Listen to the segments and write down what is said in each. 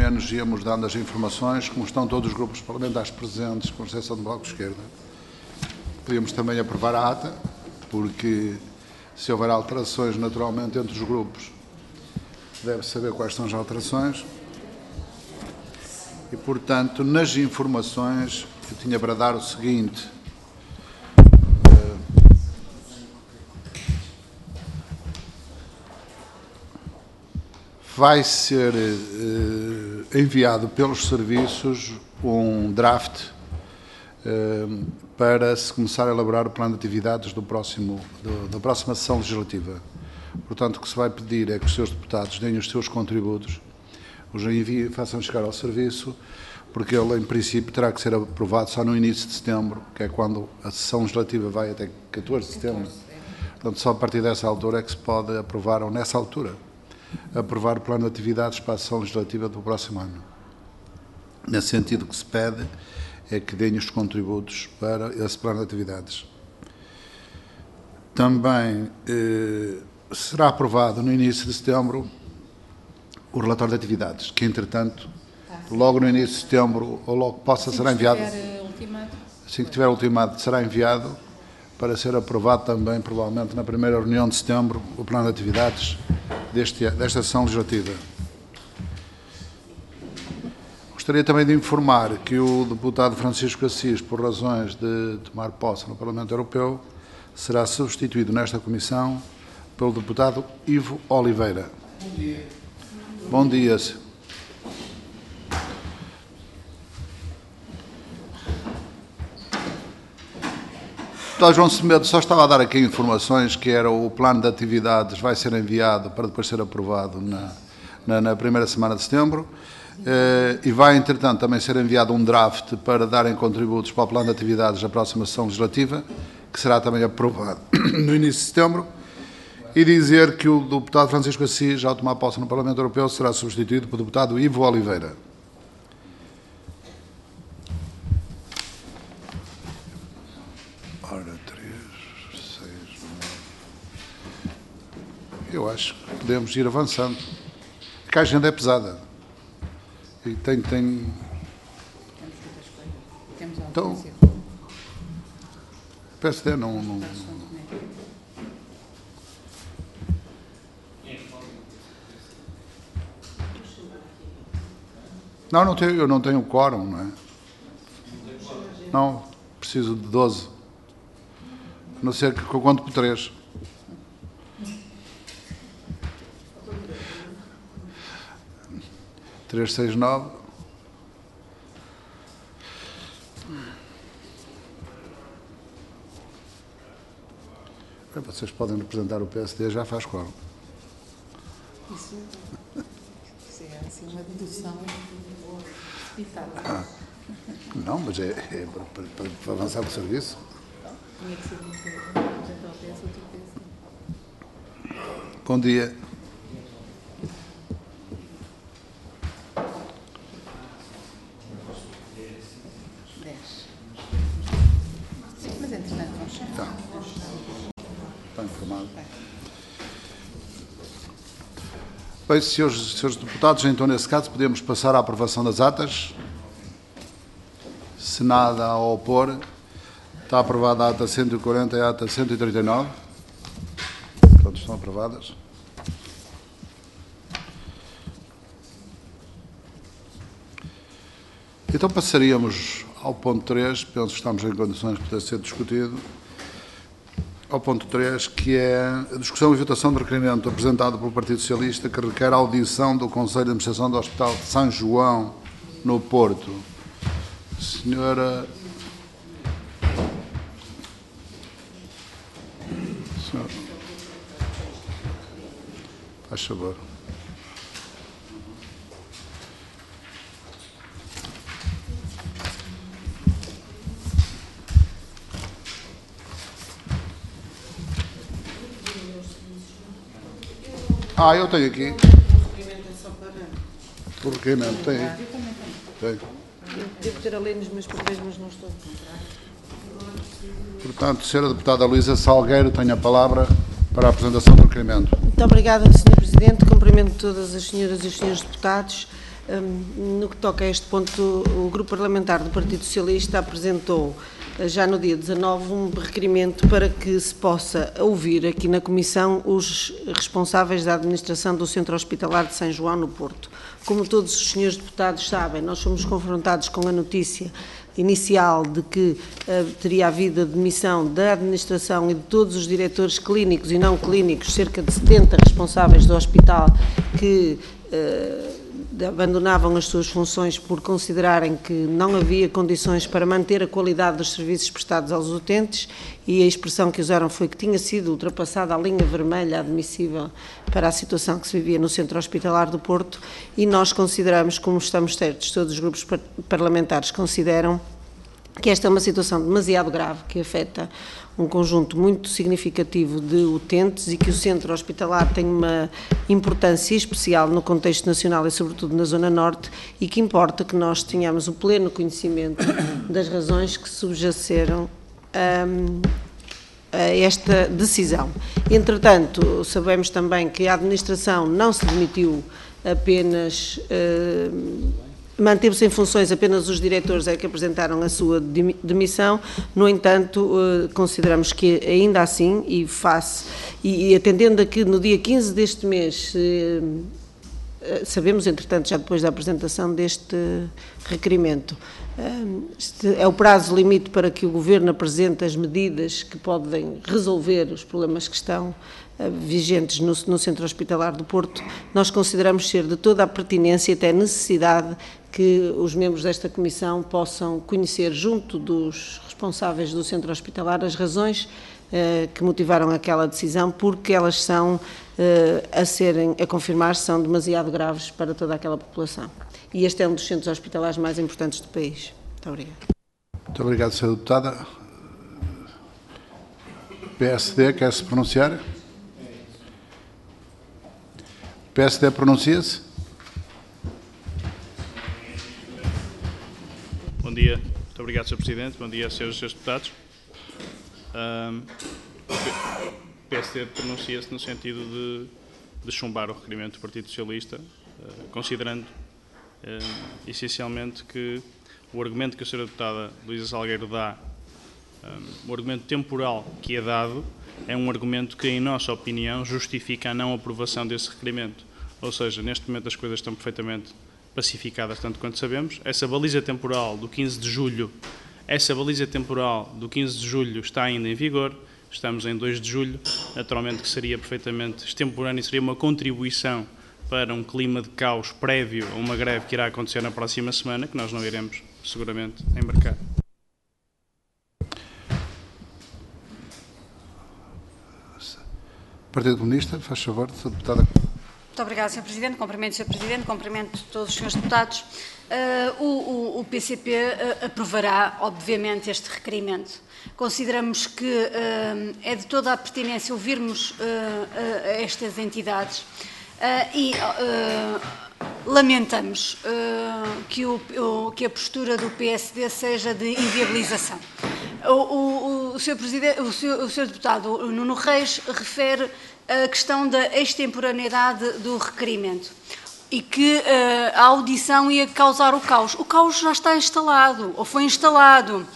menos íamos dando as informações, como estão todos os grupos parlamentares presentes, com exceção do Bloco de Esquerda. Podíamos também aprovar a ata, porque se houver alterações naturalmente entre os grupos, deve saber quais são as alterações. E, portanto, nas informações, eu tinha para dar o seguinte. Vai ser enviado pelos serviços um draft para se começar a elaborar o plano de atividades da próxima sessão legislativa. Portanto, o que se vai pedir é que os seus deputados deem os seus contributos, os enviem, façam chegar ao serviço, porque ele, em princípio, terá que ser aprovado só no início de setembro, que é quando a sessão legislativa vai até 14 de setembro. Portanto, só a partir dessa altura é que se pode aprovar, ou nessa altura, aprovar o plano de atividades para a sessão legislativa do próximo ano. Nesse sentido, o que se pede é que deem os contributos para esse plano de atividades. Também será aprovado no início de setembro o relatório de atividades, que, entretanto, logo no início de setembro, ou logo possa, será enviado. Assim que tiver ultimado, será enviado para ser aprovado também, provavelmente, na primeira reunião de setembro, o plano de atividades desta sessão legislativa. Gostaria também de informar que o deputado Francisco Assis, por razões de tomar posse no Parlamento Europeu, será substituído nesta comissão pelo deputado Ivo Oliveira. Bom dia. Bom dia. Deputado João Semedo, só estava a dar aqui informações que era o plano de atividades vai ser enviado para depois ser aprovado na primeira semana de setembro e vai, entretanto, também ser enviado um draft para darem contributos para o plano de atividades da próxima sessão legislativa, que será também aprovado no início de setembro, e dizer que o deputado Francisco Assis, ao tomar posse no Parlamento Europeu, será substituído pelo deputado Ivo Oliveira. Ora, 3, 6, 9. Eu acho que podemos ir avançando. Porque a agenda é pesada. E tem... Então, o PSD não... Não, eu não tenho quórum, não é? Não, preciso de 12. A não ser que eu conto por 3. Três, 6, 9. Vocês podem representar o PSD, já faz quórum. Isso é assim uma dedução evitada. Não, mas é para avançar o serviço. Tinha que ser muito representar o PS, outro PS. Bom dia. Mas, entretanto, vamos chegar. Está informado. Bem, senhores deputados, então, nesse caso, podemos passar à aprovação das atas. Se nada a opor, está aprovada a ata 140 e a ata 139. Portanto, estão aprovadas. Então, passaríamos ao ponto 3, penso que estamos em condições de poder ser discutido. Ao ponto 3, que é a discussão e votação do requerimento apresentado pelo Partido Socialista que requer a audição do Conselho de Administração do Hospital de São João, no Porto. Senhora... Faz favor. Eu tenho aqui. O requerimento tem. Tenho. Devo ter a ler nos meus papéis, mas não estou. Portanto, Sra. Deputada Luísa Salgueiro tem a palavra para a apresentação do requerimento. Muito obrigada, Sr. Presidente. Cumprimento todas as senhoras e os senhores deputados. No que toca a este ponto, o Grupo Parlamentar do Partido Socialista apresentou já no dia 19 um requerimento para que se possa ouvir aqui na Comissão os responsáveis da administração do Centro Hospitalar de São João no Porto. Como todos os senhores deputados sabem, nós fomos confrontados com a notícia inicial de que teria havido a demissão da administração e de todos os diretores clínicos e não clínicos, cerca de 70 responsáveis do hospital que abandonavam as suas funções por considerarem que não havia condições para manter a qualidade dos serviços prestados aos utentes, e a expressão que usaram foi que tinha sido ultrapassada a linha vermelha admissível para a situação que se vivia no Centro Hospitalar do Porto, e nós consideramos, como estamos certos, todos os grupos parlamentares consideram que esta é uma situação demasiado grave, que afeta um conjunto muito significativo de utentes e que o centro hospitalar tem uma importância especial no contexto nacional e sobretudo na Zona Norte, e que importa que nós tenhamos o pleno conhecimento das razões que subjaceceram a esta decisão. Entretanto, sabemos também que a administração não se demitiu apenas... Manteve-se em funções, apenas os diretores é que apresentaram a sua demissão. No entanto, consideramos que ainda assim, e atendendo a que no dia 15 deste mês, sabemos, entretanto, já depois da apresentação deste requerimento, este é o prazo limite para que o Governo apresente as medidas que podem resolver os problemas que estão vigentes no Centro Hospitalar do Porto. Nós consideramos ser de toda a pertinência e até necessidade que os membros desta Comissão possam conhecer, junto dos responsáveis do Centro Hospitalar, as razões que motivaram aquela decisão, porque elas são, a confirmar, são demasiado graves para toda aquela população. E este é um dos centros hospitalares mais importantes do país. Muito obrigada. Muito obrigado, Sra. Deputada. PSD, quer se pronunciar? PSD pronuncia-se? Bom dia. Muito obrigado, Sr. Presidente. Bom dia, Srs. Deputados. O PSD pronuncia-se no sentido de chumbar o requerimento do Partido Socialista, considerando essencialmente que o argumento que a Sra. Deputada Luísa Salgueiro dá, o argumento temporal que é dado, é um argumento que, em nossa opinião, justifica a não aprovação desse requerimento. Ou seja, neste momento as coisas estão perfeitamente pacificadas, tanto quanto sabemos. Essa baliza temporal do 15 de julho, está ainda em vigor. Estamos em 2 de julho, naturalmente que seria perfeitamente extemporâneo e seria uma contribuição para um clima de caos prévio a uma greve que irá acontecer na próxima semana, que nós não iremos, seguramente, embarcar. Partido Comunista, faz favor, Sra. Deputada. Muito obrigada, Sr. Presidente. Cumprimento o Sr. Presidente, cumprimento todos os Srs. Deputados. O PCP aprovará, obviamente, este requerimento. Consideramos que é de toda a pertinência ouvirmos estas entidades e lamentamos que a postura do PSD seja de inviabilização. O Sr. Deputado Nuno Reis refere a questão da extemporaneidade do requerimento e que a audição ia causar o caos. O caos já está instalado, ou foi instalado.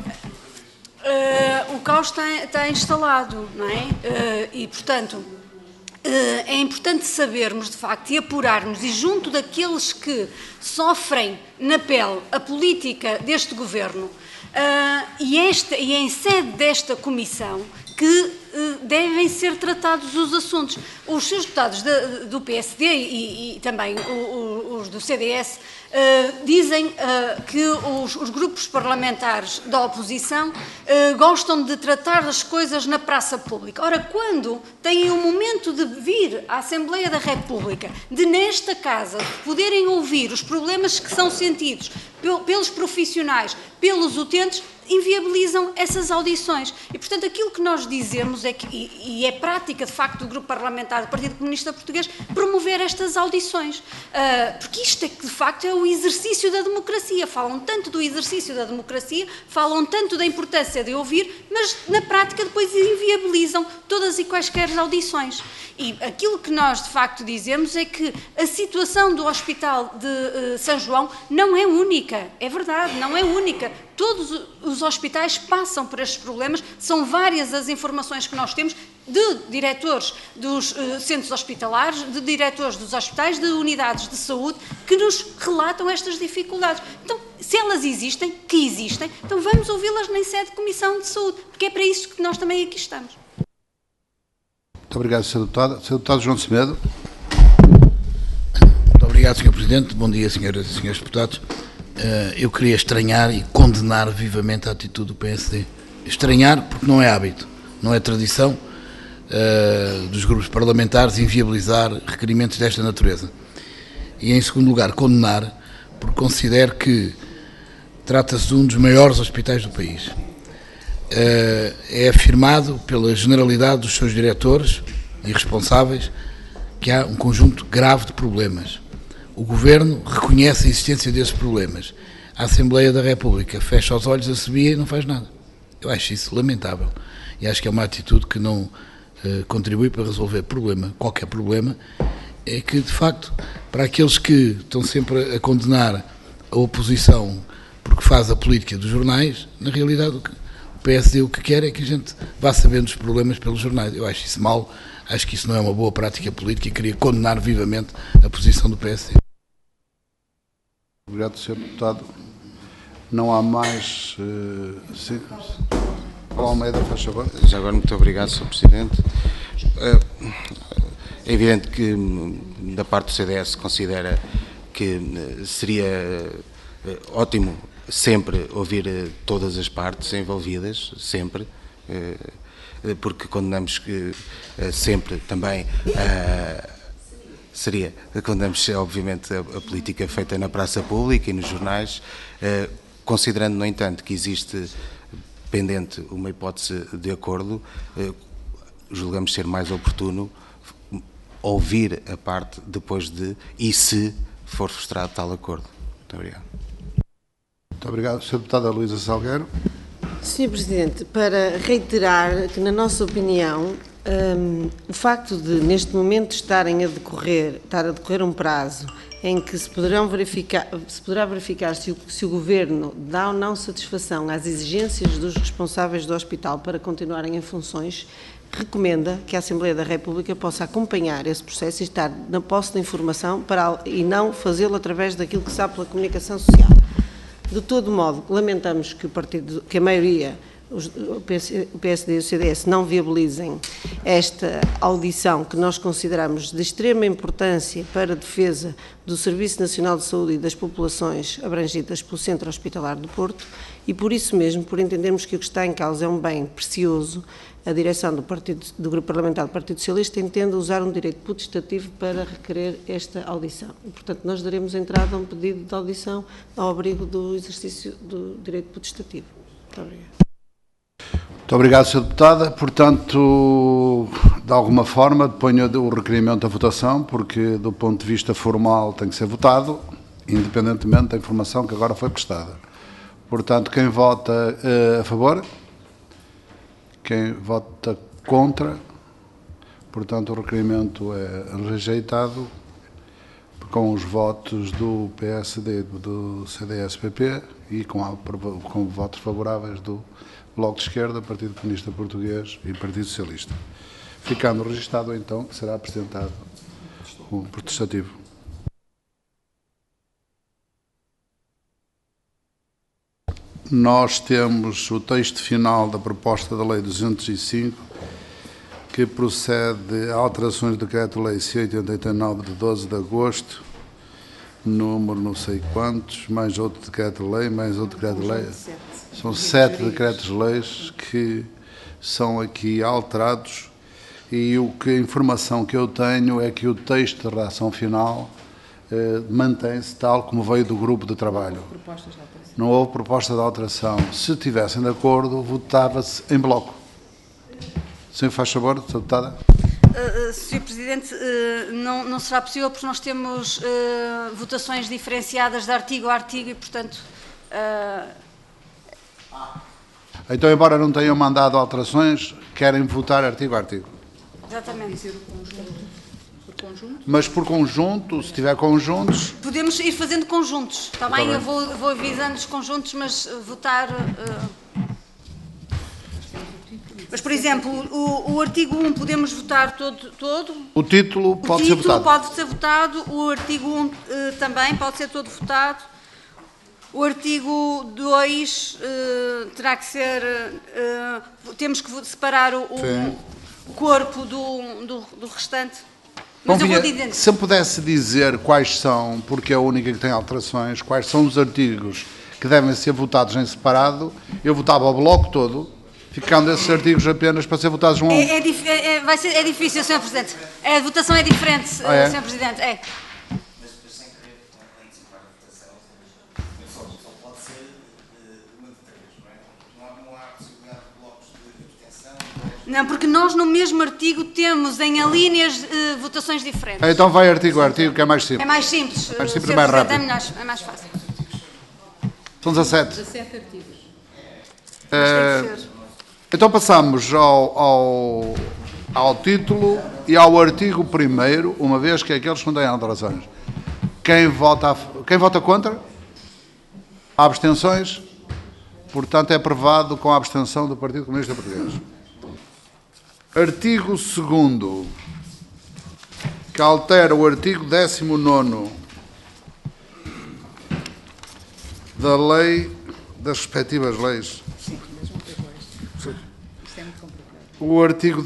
O caos está instalado, não é? E, portanto, é importante sabermos, de facto, e apurarmos, e junto daqueles que sofrem na pele a política deste Governo, e em sede desta Comissão, que devem ser tratados os assuntos. Os seus deputados do PSD e também os do CDS dizem que os grupos parlamentares da oposição gostam de tratar as coisas na praça pública. Ora, quando têm o momento de vir à Assembleia da República, de nesta casa poderem ouvir os problemas que são sentidos pelos profissionais, pelos utentes, inviabilizam essas audições. E, portanto, aquilo que nós dizemos é que, e é prática, de facto, do Grupo Parlamentar do Partido Comunista Português, promover estas audições. Porque isto é que, de facto, é o exercício da democracia. Falam tanto do exercício da democracia, falam tanto da importância de ouvir, mas, na prática, depois inviabilizam todas e quaisquer audições. E aquilo que nós, de facto, dizemos é que a situação do Hospital de São João não é única. É verdade, não é única. Todos os hospitais passam por estes problemas, são várias as informações que nós temos de diretores dos centros hospitalares, de diretores dos hospitais, de unidades de saúde, que nos relatam estas dificuldades. Então, se elas existem, que existem, então vamos ouvi-las em sede de Comissão de Saúde, porque é para isso que nós também aqui estamos. Muito obrigado, Sr. Deputado. Sr. Deputado João Semedo. Muito obrigado, Sr. Presidente. Bom dia, senhoras e senhores deputados. Eu queria estranhar e condenar vivamente a atitude do PSD. Estranhar porque não é hábito, não é tradição dos grupos parlamentares inviabilizar requerimentos desta natureza. E, em segundo lugar, condenar porque considero que trata-se de um dos maiores hospitais do país. É afirmado pela generalidade dos seus diretores e responsáveis que há um conjunto grave de problemas. O Governo reconhece a existência desses problemas. A Assembleia da República fecha os olhos, assobia e não faz nada. Eu acho isso lamentável. E acho que é uma atitude que não contribui para resolver qualquer problema. É que, de facto, para aqueles que estão sempre a condenar a oposição porque faz a política dos jornais, na realidade o PSD o que quer é que a gente vá sabendo os problemas pelos jornais. Eu acho isso mal, acho que isso não é uma boa prática política e queria condenar vivamente a posição do PSD. Obrigado, Sr. Deputado. Não há mais... Paulo Almeida, faz favor. Já agora, muito obrigado, Sr. Presidente. É evidente que, da parte do CDS, considera que seria ótimo sempre ouvir todas as partes envolvidas, sempre, porque condenamos que sempre também condenamos obviamente a política feita na praça pública e nos jornais, considerando, no entanto, que existe pendente uma hipótese de acordo, julgamos ser mais oportuno ouvir a parte depois de, e se for frustrado tal acordo. Muito obrigado. Muito obrigado. Sr. Deputada Luísa Salgueiro. Sr. Presidente, para reiterar que, na nossa opinião, o facto de, neste momento, estar a decorrer um prazo em que se poderá verificar se o Governo dá ou não satisfação às exigências dos responsáveis do hospital para continuarem em funções, recomenda que a Assembleia da República possa acompanhar esse processo e estar na posse da informação e não fazê-lo através daquilo que sabe pela comunicação social. De todo modo, lamentamos que a maioria, o PSD e o CDS, não viabilizem esta audição que nós consideramos de extrema importância para a defesa do Serviço Nacional de Saúde e das populações abrangidas pelo Centro Hospitalar do Porto, e por isso mesmo, por entendermos que o que está em causa é um bem precioso, a direção do Grupo Parlamentar do Partido Socialista entende usar um direito potestativo para requerer esta audição. E, portanto, nós daremos entrada a um pedido de audição ao abrigo do exercício do direito potestativo. Muito obrigada. Muito obrigado, Sr. Deputada. Portanto, de alguma forma, ponho o requerimento à votação, porque, do ponto de vista formal, tem que ser votado, independentemente da informação que agora foi prestada. Portanto, quem vota a favor? Quem vota contra? Portanto, o requerimento é rejeitado com os votos do PSD, do CDS-PP e com votos favoráveis do Bloco de Esquerda, Partido Comunista Português e Partido Socialista. Ficando registado, então, que será apresentado o protestativo. Nós temos o texto final da proposta da Lei 205, que procede a alterações do Decreto-Lei 189 de 12 de agosto, número não sei quantos, mais outro Decreto-Lei, mais outro Decreto-Lei. São 7 decretos-leis que são aqui alterados e a informação que eu tenho é que o texto de redação final mantém-se tal como veio do grupo de trabalho. Não houve proposta de alteração. Se estivessem de acordo, votava-se em bloco. Sim, faz favor, Sra. Deputada. Sr. Presidente, não será possível porque nós temos votações diferenciadas de artigo a artigo e, portanto... Então, embora não tenham mandado alterações, querem votar artigo a artigo. Exatamente. Mas por conjunto, se tiver conjuntos... Podemos ir fazendo conjuntos, está bem? Eu vou avisando os conjuntos, mas votar... Mas, por exemplo, o artigo 1 podemos votar todo? O título pode ser votado. O título pode ser votado, o artigo 1 também pode ser todo votado. O artigo 2 terá que ser... temos que separar o corpo do restante. Mas eu vou dizendo. Se eu pudesse dizer quais são, porque é a única que tem alterações, quais são os artigos que devem ser votados em separado, eu votava o bloco todo, ficando esses artigos apenas para ser votados um a um. É difícil, Sr. Presidente. A votação é diferente, Sr. Presidente. É. Mas depois, sem querer, além de separar a votação, só pode ser uma de três, não é? Não há possibilidade de blocos de abstenção? Não, porque nós no mesmo artigo temos em alíneas votações diferentes. Então vai artigo a artigo, que é mais simples. É mais simples. Mais simples Sr. e mais Presidente, rápido. É mais fácil. São 17. 17 artigos. Mas tem que ser. Então passamos ao título e ao artigo 1º, uma vez que aqueles que não têm alterações. Quem vota contra? Há abstenções? Portanto, é aprovado com a abstenção do Partido Comunista Português. Artigo 2º, que altera o artigo 19º da lei, das respectivas leis. O artigo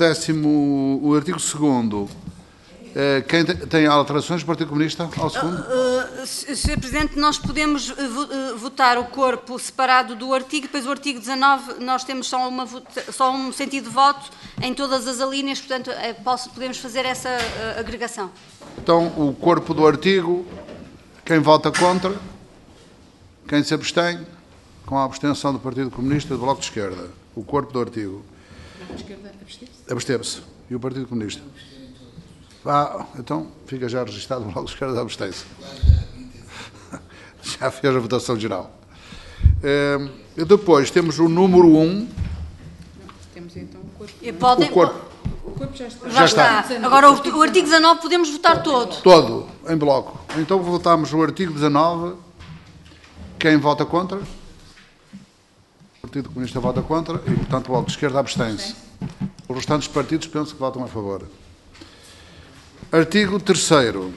2º, quem tem alterações do Partido Comunista ao segundo? Sr. Presidente, nós podemos votar o corpo separado do artigo, depois o artigo 19, nós temos só um sentido de voto em todas as alíneas, portanto, podemos fazer essa agregação. Então, o corpo do artigo, quem vota contra, quem se abstém, com a abstenção do Partido Comunista e do Bloco de Esquerda. O corpo do artigo. Absteve-se. E o Partido Comunista? Então, fica já registado o Bloco de Esquerda abstém-se. Já fez a votação geral. E depois temos o número 1. Temos então o corpo. O corpo. O corpo já está. Já está. Agora, o artigo 19 podemos votar todo. Todo, em bloco. Então votamos o artigo 19. Quem vota contra? O Partido Comunista vota contra e, portanto, o Bloco de Esquerda abstém-se. Os restantes partidos penso que votam a favor. Artigo 3º.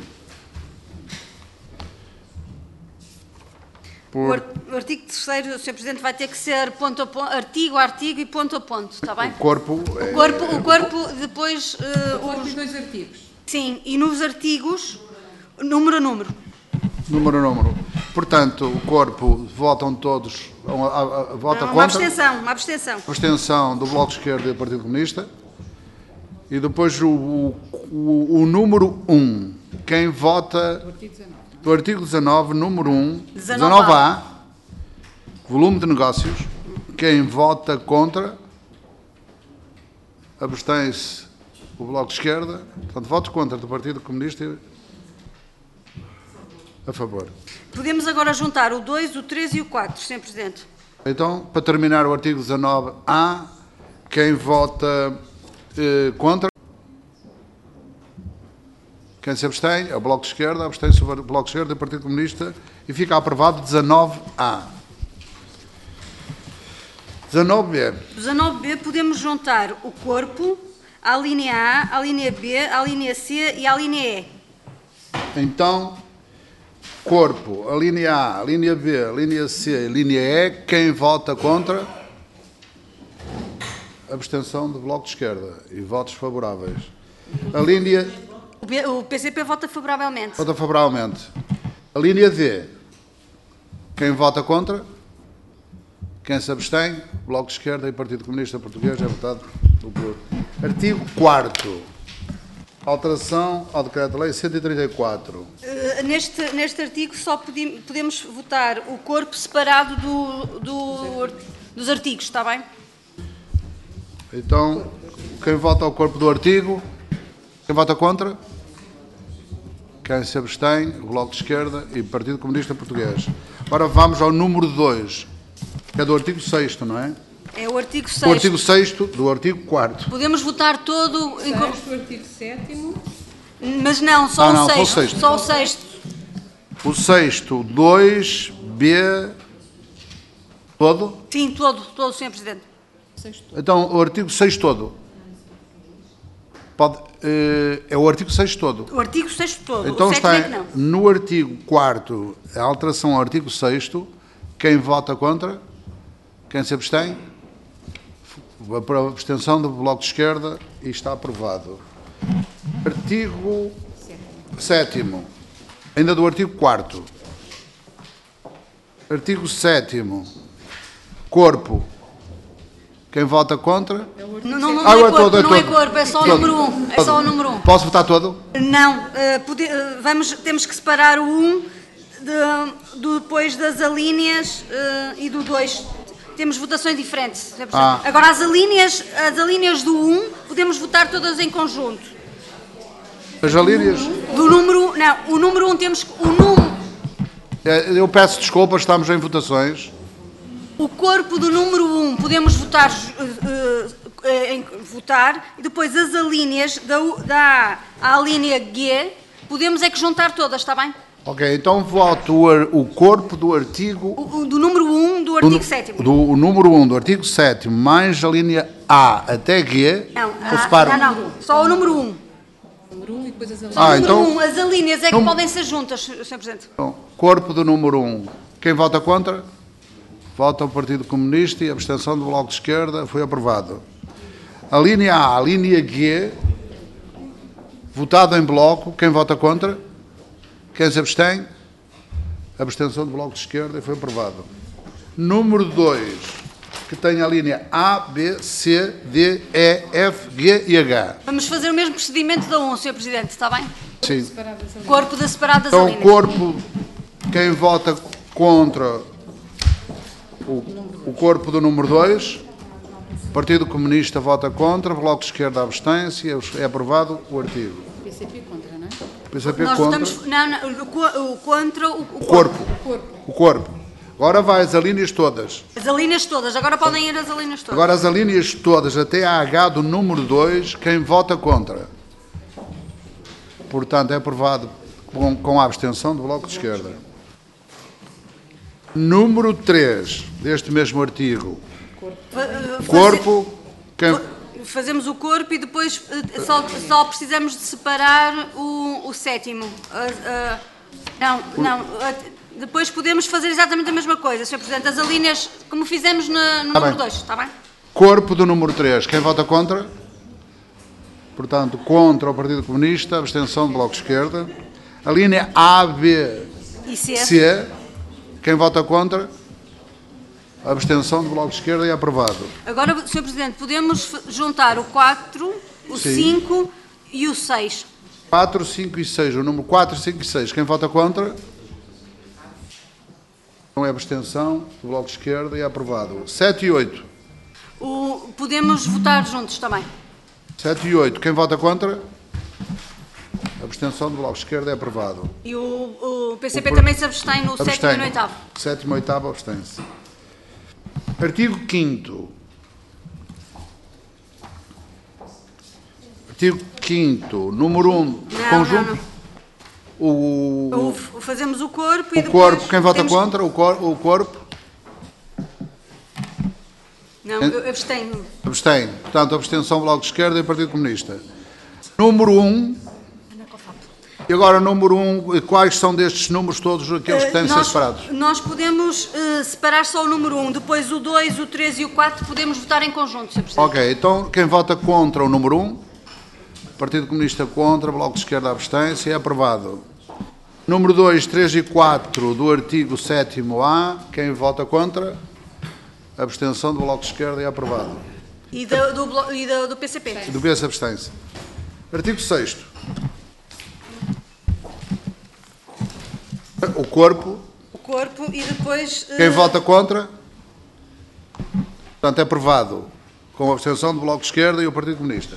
O artigo 3º, Sr. Presidente, vai ter que ser ponto a ponto, artigo a artigo e ponto a ponto, está bem? O corpo, O corpo depois... Os dois artigos. Sim, e nos artigos, número a número. Número a número. Portanto, o corpo, votam todos, vota Uma contra. abstenção, uma abstenção. Abstenção do Bloco de Esquerda e do Partido Comunista. E depois o número 1. Quem vota... Do artigo 19, número 1, 19A, volume de negócios. Quem vota contra, abstém-se o Bloco de Esquerda. Portanto, votos contra do Partido Comunista a favor. Podemos agora juntar o 2, o 3 e o 4, Sr. Presidente. Então, para terminar o artigo 19A, quem vota contra? Quem se abstém é o Bloco de Esquerda, abstém-se o Bloco de Esquerda e o Partido Comunista e fica aprovado 19A. 19B. 19B podemos juntar o corpo, a linha A, a linha B, a linha C e a linha E. Então, corpo, a linha A, a linha B, a linha C e a linha E, quem vota contra? Abstenção do Bloco de Esquerda e votos favoráveis. A linha... O PCP vota favoravelmente. Vota favoravelmente. A linha D. Quem vota contra? Quem se abstém? Bloco de Esquerda e Partido Comunista Português é votado pelo. Artigo 4º. Alteração ao Decreto-Lei 134. Neste artigo só podemos votar o corpo separado dos artigos, está bem? Então, quem vota ao corpo do artigo? Quem vota contra? Quem se abstém? O Bloco de Esquerda e o Partido Comunista Português. Agora vamos ao número 2, que é do artigo 6º, não é? É o artigo 6º. O artigo 6º do artigo 4º. Podemos votar todo... O artigo 7º. Mas não, só Não, o não, 6º. só o 6º. Só o 6º. O 6º, 2B, todo? Sim, todo, Sr. Presidente. Então, o artigo 6 todo. É o artigo 6 todo. O artigo 6º todo. Então o 7º está é que não. no artigo 4º, a alteração ao artigo 6º. Quem vota contra? Quem se abstém? Para a abstenção do Bloco de Esquerda e está aprovado. Artigo 7º. Ainda do artigo 4º. Artigo 7º. Corpo. Quem vota contra? Não Ah, é é corpo, todo, é não é todo. corpo, é só o Todo. número 1. É só o número 1. Posso votar todo? Não, temos que separar o 1 depois das alíneas e do 2. Temos votações diferentes. Sr. Presidente. Agora, as alíneas do 1 podemos votar todas em conjunto. As alíneas? Do número... Não, o número 1 temos... O número... Eu peço desculpas, estamos em votações. O corpo do número 1 podemos votar, e depois as alíneas da A à linha G, podemos é que juntar todas, está bem? Ok, então voto o corpo do artigo... Do número 1 do artigo 7º. O número 1 do artigo 7º, mais a linha A até G, eu separo. Não, só o número 1. Número 1 e depois as O número então... 1, as alíneas é que podem ser juntas, Sr. Presidente. Então, corpo do número 1. Quem vota contra? Vota o Partido Comunista e a abstenção do Bloco de Esquerda. Foi aprovado. A linha A, a linha G, votado em bloco. Quem vota contra? Quem se abstém? A abstenção do Bloco de Esquerda e foi aprovado. Número 2, que tem a linha A, B, C, D, E, F, G e H. Vamos fazer o mesmo procedimento da 1, Sr. Presidente, está bem? Sim. Corpo da separada das Então, alíneas. corpo, quem vota contra o corpo do número 2, o Partido Comunista vota contra, o Bloco de Esquerda abstém-se e é aprovado o artigo. PCP contra, não é? PCP Nós contra. votamos... Não, contra o Corpo. O corpo. Agora vai as alíneas todas. As alíneas todas. Agora podem ir as alíneas todas. Agora as alíneas todas, até a H do número 2, quem vota contra. Portanto, é aprovado com a abstenção do Bloco de Esquerda. Número 3, deste mesmo artigo. Corpo. Fazemos o corpo e depois só precisamos de separar o 7º. Depois podemos fazer exatamente a mesma coisa, Sr. Presidente. As alíneas, como fizemos no número 2, está bem? Corpo do número 3, quem vota contra? Portanto, contra o Partido Comunista, abstenção do Bloco de Esquerda. A linha A, B E C, quem vota contra? A abstenção do Bloco de Esquerda é aprovado. Agora, Sr. Presidente, podemos juntar o 4, o Sim. 5 e o 6. 4, 5 e 6. O número 4, 5 e 6. Quem vota contra? Não é abstenção do Bloco de Esquerda e é aprovado. 7 e 8. Podemos votar juntos também. 7 e 8. Quem vota contra? A abstenção do Bloco de Esquerda é aprovado. E o PCP também se abstém no 7º e no 8º. 7º e 8º abstém-se. Artigo 5º. Artigo 5º, número 1, conjunto. Fazemos o corpo e O depois... corpo, quem vota contra? O corpo? Não, eu abstenho. Abstém. Portanto, abstenção, Bloco de Esquerda e Partido Comunista. Número 1. E agora, número 1, quais são destes números todos aqueles que têm de ser separados? Nós podemos separar só o número 1, depois o 2, o 3 e o 4 podemos votar em conjunto, Sr. Presidente. Ok, então quem vota contra o número 1? Partido Comunista contra, Bloco de Esquerda abstém-se, é aprovado. Número 2, 3 e 4 do artigo 7º-A, quem vota contra? Abstenção do Bloco de Esquerda é aprovado. E do PCP. Do PS abstém-se. Artigo 6º. O corpo. O corpo e depois... Quem vota contra? Portanto, é aprovado com a abstenção do Bloco de Esquerda e o Partido Comunista.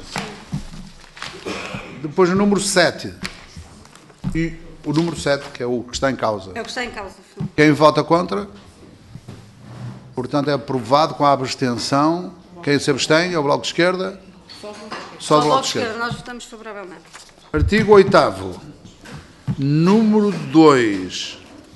Depois o número 7. E o número 7, que é o que está em causa. É o que está em causa. Quem vota contra? Portanto, é aprovado com a abstenção. Quem se abstém é o Bloco de Esquerda. Só o Bloco de Esquerda. Nós votamos favoravelmente. Artigo 8º. Número 2.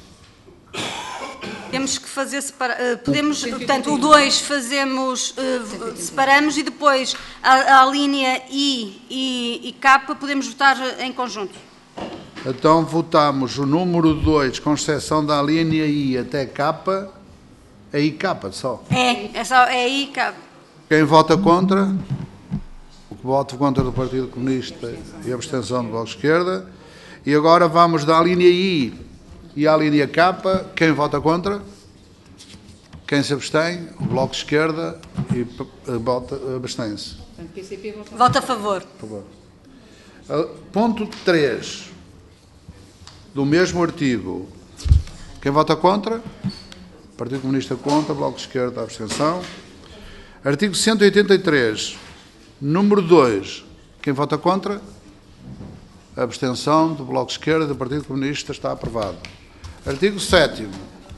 Temos que fazer podemos, portanto, o 2 fazemos, separamos e depois a linha I e K podemos votar em conjunto. Então votamos o número 2, com exceção da linha I até K, é IK só. É I e K. Quem vota contra? O voto contra do Partido Comunista e a abstenção do Bloco de Esquerda. E agora vamos da linha I e à linha K. Quem vota contra? Quem se abstém? O Bloco de Esquerda e abstém-se. Portanto, PCP Vota a favor. Por favor. Ponto 3 do mesmo artigo. Quem vota contra? Partido Comunista contra, Bloco de Esquerda, abstenção. Artigo 183, número 2. Quem vota contra? A abstenção do Bloco de Esquerda e do Partido Comunista está aprovado. Artigo 7º.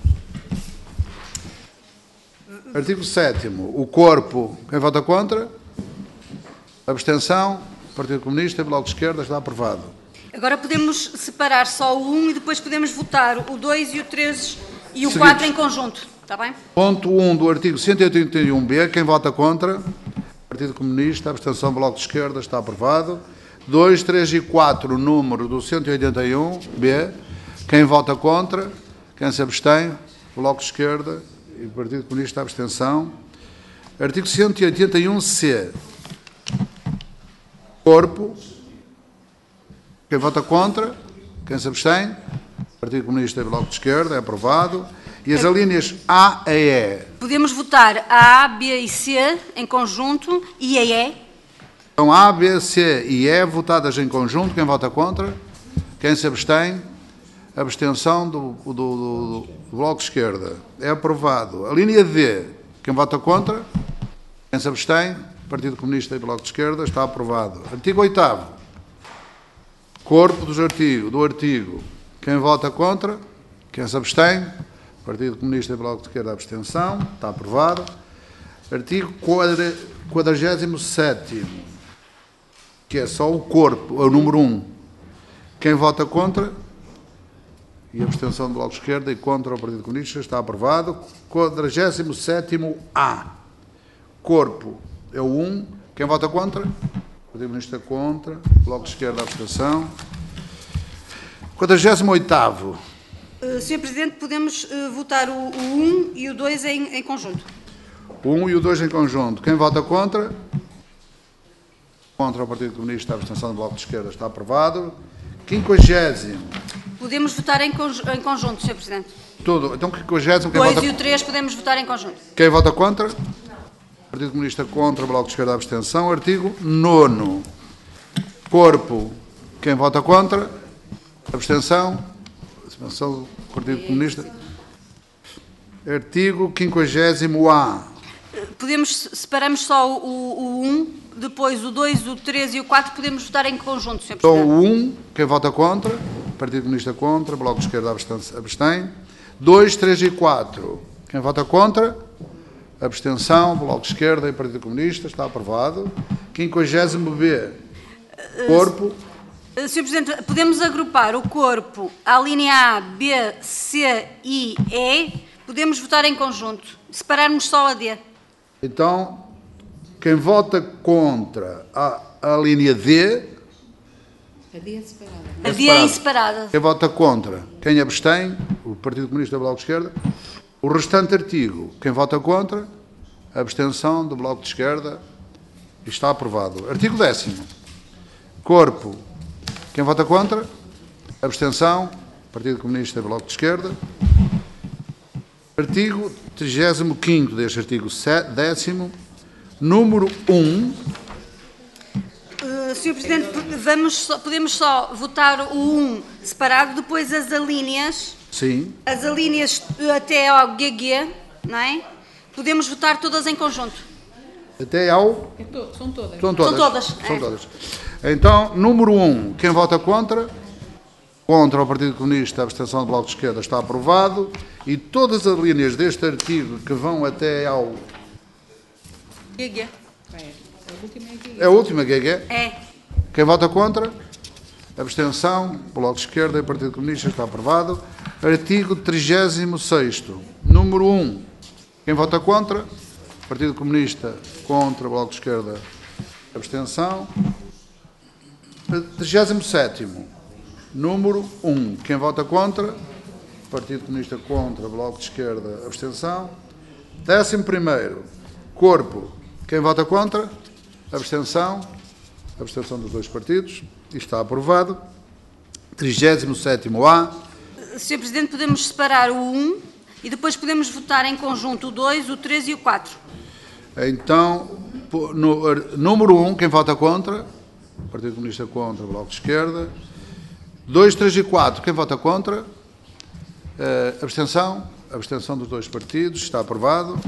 Artigo 7º. O corpo. Quem vota contra? Abstenção. Partido Comunista e Bloco de Esquerda está aprovado. Agora podemos separar só o 1 e depois podemos votar o 2 e o 3 e o 4 em conjunto. Está bem? Ponto 1 do artigo 181b. Quem vota contra? Partido Comunista, abstenção, Bloco de Esquerda, está aprovado. 2, 3 e 4, o número do 181b. Quem vota contra? Quem se abstém? Bloco de Esquerda e Partido Comunista, abstenção. Artigo 181c. Corpo. Quem vota contra? Quem se abstém? Partido Comunista e Bloco de Esquerda, é aprovado. E as alíneas A a E. Podemos votar A, B e C em conjunto e a E. Então, A, B, C e E votadas em conjunto. Quem vota contra? Quem se abstém? Abstenção do Bloco de Esquerda. É aprovado. A linha D. Quem vota contra? Quem se abstém? Partido Comunista e Bloco de Esquerda. Está aprovado. Artigo 8º. Corpo do artigo. Quem vota contra? Quem se abstém? Partido Comunista e Bloco de Esquerda, abstenção. Está aprovado. Artigo 47º, que é só o corpo, é o número 1. Quem vota contra? E abstenção do Bloco de Esquerda e contra o Partido Comunista, está aprovado. 47º-A. Corpo é o 1. Quem vota contra? Partido Comunista contra. Bloco de Esquerda, abstenção. 48º. Sr. Presidente, podemos votar o 1 e o 2 em conjunto. O 1 e o 2 em conjunto. Quem vota contra? Contra o Partido Comunista, a abstenção do Bloco de Esquerda está aprovado. 50º. Podemos votar em conjunto, Sr. Presidente. Tudo. Então, 50º. O 2 e o 3 podemos votar em conjunto. Quem vota contra? Partido Comunista contra, Bloco de Esquerda, abstenção. Artigo 9º. Corpo. Quem vota contra? Abstenção. Abstenção do Partido Comunista. Artigo 50º-A. Separamos só o 1, depois o 2, o 3 e o 4 podemos votar em conjunto, Sr. Então, Presidente. o 1, quem vota contra? Partido Comunista contra, Bloco de Esquerda abstém. 2, 3 e 4. Quem vota contra? Abstenção, Bloco de Esquerda e Partido Comunista, está aprovado. 50º-B. Corpo. Sr. Presidente, podemos agrupar o corpo, a linha A, B, C, I, E, podemos votar em conjunto, separarmos só a D. Então, quem vota contra a linha D... A D é separada. A D é separada. Quem vota contra? Quem abstém? O Partido Comunista e o Bloco de Esquerda. O restante artigo, quem vota contra? A abstenção do Bloco de Esquerda. Está aprovado. Artigo 10º. Corpo. Quem vota contra? Abstenção. Partido Comunista e Bloco de Esquerda. Artigo 35º deste artigo 10º. Número 1. Sr. Presidente, podemos só votar o 1 separado, depois as alíneas. Sim. As alíneas até ao GG, não é? Podemos votar todas em conjunto. Até ao... São todas. São todas. São todas, São é. todas. Então, número 1, quem vota contra? Contra o Partido Comunista, a abstenção do Bloco de Esquerda está aprovado. E todas as linhas deste artigo que vão até ao... GG. A última é aqui. É a última, GG. É. Quem vota contra? Abstenção, Bloco de Esquerda e Partido Comunista está aprovado. Artigo 36º, número 1. Quem vota contra? Partido Comunista, contra, Bloco de Esquerda, abstenção. 37º, número 1. Quem vota contra? Partido Comunista, contra, Bloco de Esquerda, abstenção. 11º, corpo. Quem vota contra? Abstenção. Abstenção dos dois partidos. Isto está aprovado. 37º-A. Sr. Presidente, podemos separar o 1 e depois podemos votar em conjunto o 2, o 3 e o 4. Então, número 1, quem vota contra? Partido Comunista contra, Bloco de Esquerda. 2, 3 e 4, quem vota contra? Abstenção. Abstenção dos dois partidos. Está aprovado.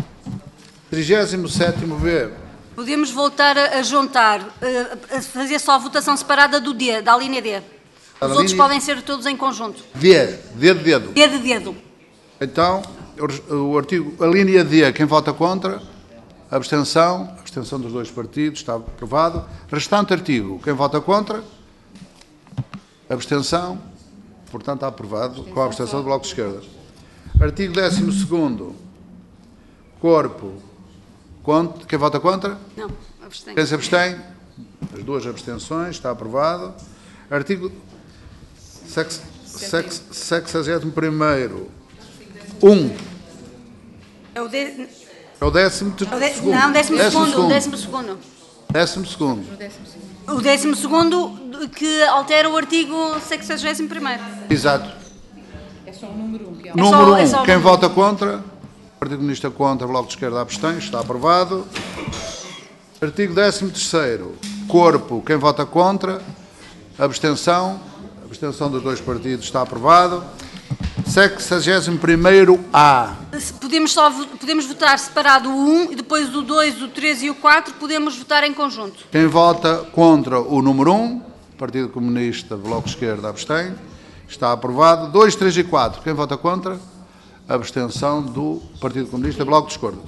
37º-B. Podemos voltar a juntar, a fazer só a votação separada do D, da linha D. Os outros podem ser todos em conjunto. D de dedo. D de dedo. Então, o artigo, a linha D, quem vota contra? Abstenção. Abstenção dos dois partidos. Está aprovado. Restante artigo, quem vota contra? Abstenção. Portanto, está aprovado com a abstenção do Bloco de Esquerda. Artigo 12º. Corpo. Quem vota contra? Não, abstenho. Quem se abstém? As duas abstenções. Está aprovado. Artigo 61º. 1. É o D... É o 12º. Não, 12º. 12º. O 12º que altera o artigo 61º. Exato. É só o número 1. Que é Número 1. é só o Quem número. vota contra? Partido Comunista contra, Bloco de Esquerda abstém. Está aprovado. Artigo 13º. Corpo. Quem vota contra? Abstenção. Abstenção dos dois partidos. Está aprovado. 61º-A. Podemos votar separado o 1 e depois o 2, o 3 e o 4 podemos votar em conjunto. Quem vota contra o número 1? Partido Comunista, Bloco de Esquerda abstém. Está aprovado. 2, 3 e 4. Quem vota contra? Abstenção do Partido Comunista, Bloco de Esquerda.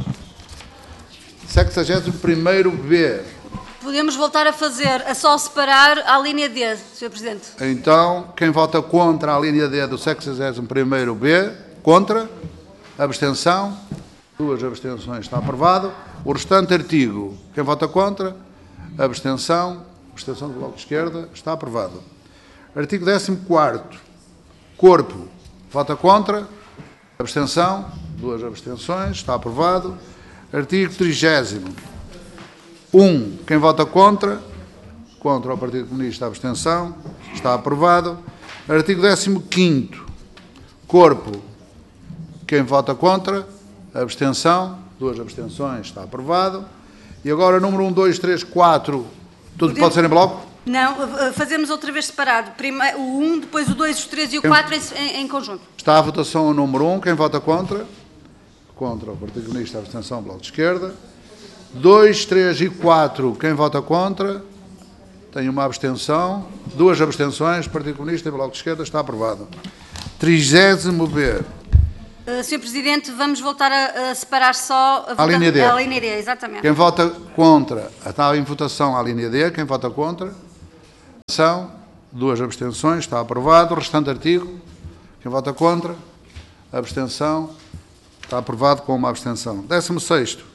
61º-B. Podemos voltar a só separar a linha D, Sr. Presidente. Então, quem vota contra a linha D do 61º-B? Contra? Abstenção? Duas abstenções. Está aprovado. O restante artigo. Quem vota contra? Abstenção? Abstenção do Bloco de Esquerda. Está aprovado. Artigo 14º. Corpo. Vota contra? Abstenção? Duas abstenções. Está aprovado. Artigo 30º. 1. Quem vota contra? Contra o Partido Comunista, abstenção. Está aprovado. Artigo 15º. Corpo. Quem vota contra? Abstenção. Duas abstenções. Está aprovado. E agora, número 1, 2, 3, 4. Tudo pode ser em bloco? Não, fazemos outra vez separado. Primeiro, o 1, depois o 2, o 3 e o 4 em conjunto. Está a votação o número 1. Quem vota contra? Contra o Partido Comunista, abstenção, Bloco de Esquerda. 2, 3 e 4. Quem vota contra? Tem uma abstenção. Duas abstenções. Partido Comunista e Bloco de Esquerda. Está aprovado. 30º-B. Sr. Presidente, vamos voltar a separar só A linha D. A linha D, exatamente. Quem vota contra? Está em votação a linha D. Quem vota contra? São duas abstenções. Está aprovado. O restante artigo. Quem vota contra? Abstenção. Está aprovado com uma abstenção. 16º.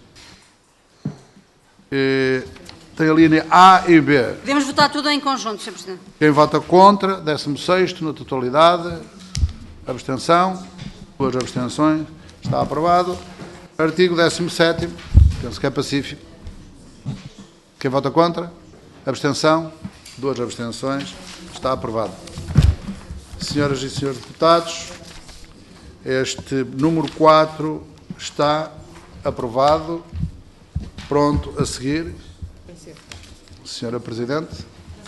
Tem a linha A e B. Podemos votar tudo em conjunto, Sr. Presidente. Quem vota contra? 16º, na totalidade. Abstenção. Duas abstenções. Está aprovado. Artigo 17º. Penso que é pacífico. Quem vota contra? Abstenção. Duas abstenções. Está aprovado. Senhoras e senhores deputados, este número 4 está aprovado. Pronto a seguir. Senhora Presidente.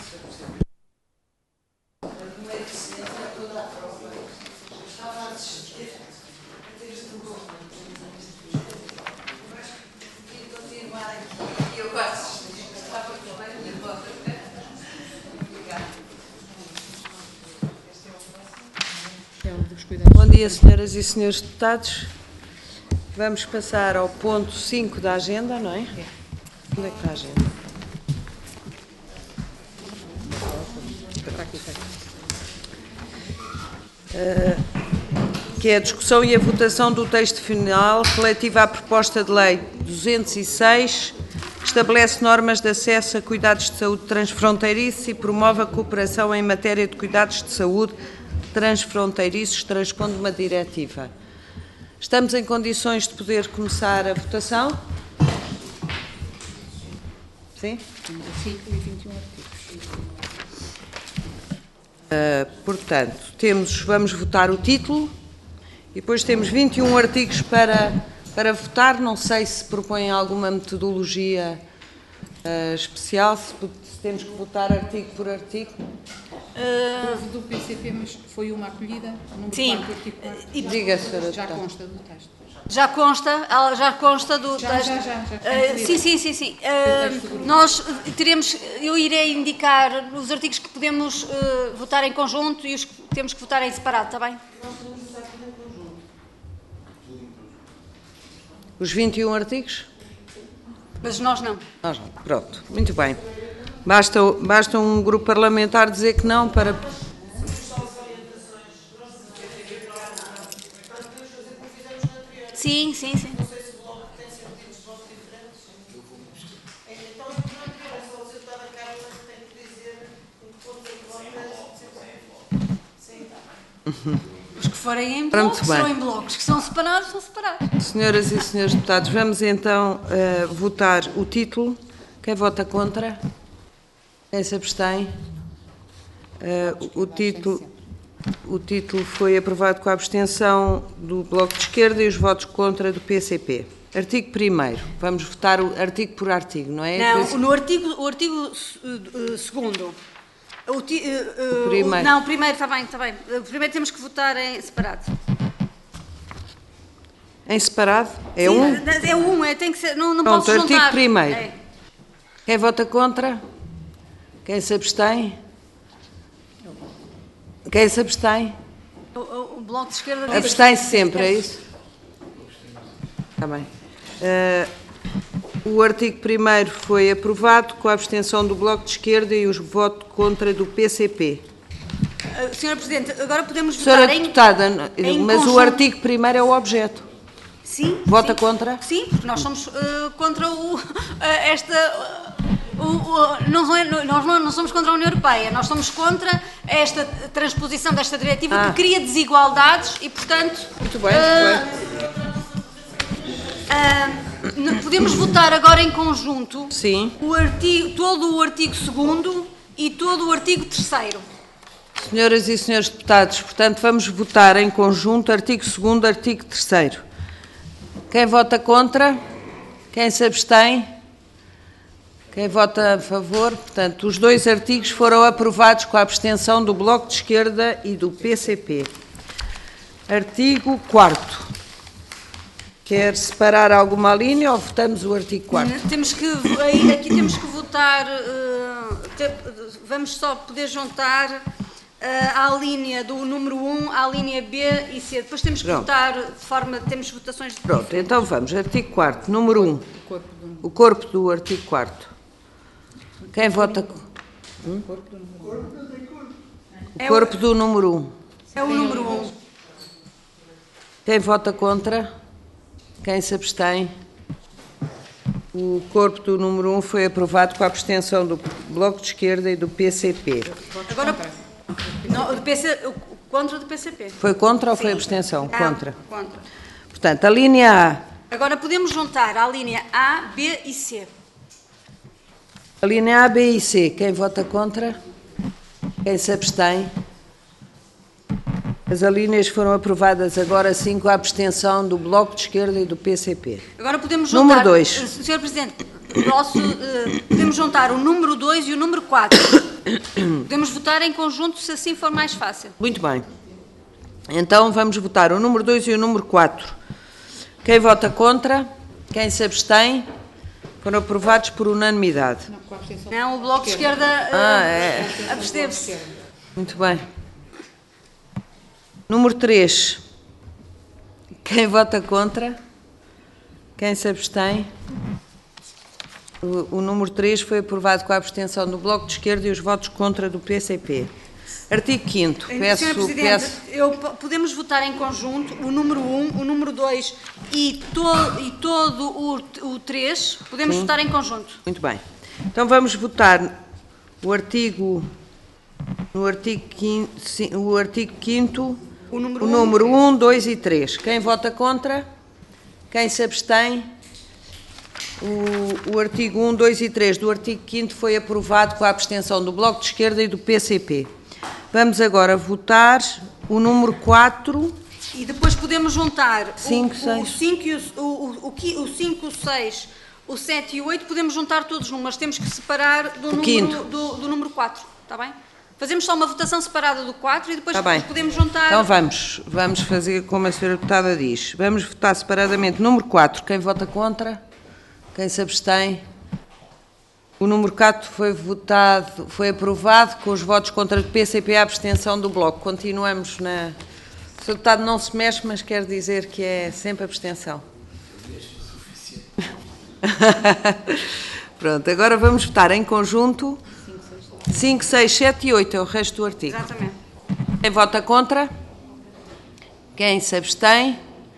dia, senhoras e senhores deputados. Vamos passar ao ponto 5 da agenda, não é? Onde é que está a agenda? Que é a discussão e a votação do texto final relativa à proposta de lei 206, que estabelece normas de acesso a cuidados de saúde transfronteiriços e promove a cooperação em matéria de cuidados de saúde transfronteiriços, transpondo uma diretiva. Estamos em condições de poder começar a votação? Sim? 5 e 21 artigos. Portanto, vamos votar o título e depois temos 21 artigos para votar. Não sei se propõem alguma metodologia especial, se temos que votar artigo por artigo. Houve do PCP, mas foi uma acolhida. Número Sim. 4, artigo 4. Diga, senhora Já deputada. consta do texto. Já consta do texto. Sim. Nós teremos, eu irei indicar os artigos que podemos votar em conjunto e os que temos que votar em separado, está bem? Os 21 artigos? Mas nós não. Nós não. Pronto, muito bem. Basta um grupo parlamentar dizer que não para... Sim. Os que forem em blocos, Muito bem. são em blocos. Que são separados, são separados. Senhoras e senhores deputados, vamos então votar o título. Quem vota contra? Quem se abstém? O título foi aprovado com a abstenção do Bloco de Esquerda e os votos contra do PCP. Artigo 1º. Vamos votar o artigo por artigo, não é? Não, no artigo 2º. Primeiro. Não, primeiro, está bem. Primeiro temos que votar em separado. Em separado? É Sim, um? É um, tem que ser, não Pronto, posso juntar. artigo 1º. É. Quem vota contra? Quem se abstém? Quem se abstém? O Bloco de Esquerda... Abstém-se sempre, é isso? Está bem. O artigo 1º foi aprovado com a abstenção do Bloco de Esquerda e os votos contra do PCP. Senhora Presidente, agora podemos Senhora votar deputada, em mas conjunto. o artigo 1º é o objeto. Sim. Vota sim. contra? Sim, porque nós somos contra nós não somos contra a União Europeia, nós somos contra esta transposição desta diretiva que cria desigualdades e, portanto... Muito bem, podemos votar agora em conjunto Sim. todo o artigo 2º e todo o artigo 3º. Senhoras e senhores deputados, portanto, vamos votar em conjunto artigo 2º, artigo 3º. Quem vota contra? Quem se abstém? Quem vota a favor? Portanto, os dois artigos foram aprovados com a abstenção do Bloco de Esquerda e do PCP. Artigo 4º. Quer separar alguma linha ou votamos o artigo 4º? Aqui temos que votar, vamos só poder juntar à linha do número 1, à linha B e C. Depois temos que Pronto. votar de forma, temos votações de... Pronto, então vamos. Artigo 4º, número 1. O corpo do artigo 4º. Quem vota... O corpo do número 1. É o número 1. Quem vota contra? Quem se abstém? O corpo do número 1 foi aprovado com a abstenção do Bloco de Esquerda e do PCP. Agora, não, contra o do PCP. Foi contra ou foi Sim. abstenção? Não, Contra. Contra. Portanto, a linha Agora podemos juntar a linha A, B e C. A linha A, B e C. Quem vota contra? Quem se abstém? As alíneas foram aprovadas agora sim com a abstenção do Bloco de Esquerda e do PCP. Agora podemos juntar... Número 2. Sr. Presidente, podemos juntar o número 2 e o número 4. Podemos votar em conjunto se assim for mais fácil. Muito bem. Então vamos votar o número 2 e o número 4. Quem vota contra? Quem se abstém? Foram aprovados por unanimidade. Não, o Bloco de Esquerda absteve-se. Muito bem. Número 3. Quem vota contra? Quem se abstém? O número 3 foi aprovado com a abstenção do Bloco de Esquerda e os votos contra do PCP. Artigo 5º. Sr. Presidente, podemos votar em conjunto o número 1, o número 2 e todo o 3. Podemos Sim. votar em conjunto. Muito bem. Então vamos votar o artigo 5º, O número o número 1, 2 e 3. Quem vota contra? Quem se abstém? O artigo 1, 2 e 3 do artigo 5º foi aprovado com a abstenção do Bloco de Esquerda e do PCP. Vamos agora votar o número 4. E depois podemos juntar 5, o 6. 5, o 5, o 6, o 7 e o 8, podemos juntar todos os números. Temos que separar do número 4, está bem? Fazemos só uma votação separada do 4 e depois podemos juntar... Então vamos fazer como a senhora deputada diz. Vamos votar separadamente o número 4. Quem vota contra? Quem se abstém? O número 4 foi aprovado com os votos contra o PCP e a abstenção do Bloco. Continuamos na... O senhor deputado não se mexe, mas quer dizer que é sempre abstenção. Pronto, agora vamos votar em conjunto 5, 6, 7 e 8, é o resto do artigo. Exatamente. Quem vota contra? Quem se abstém?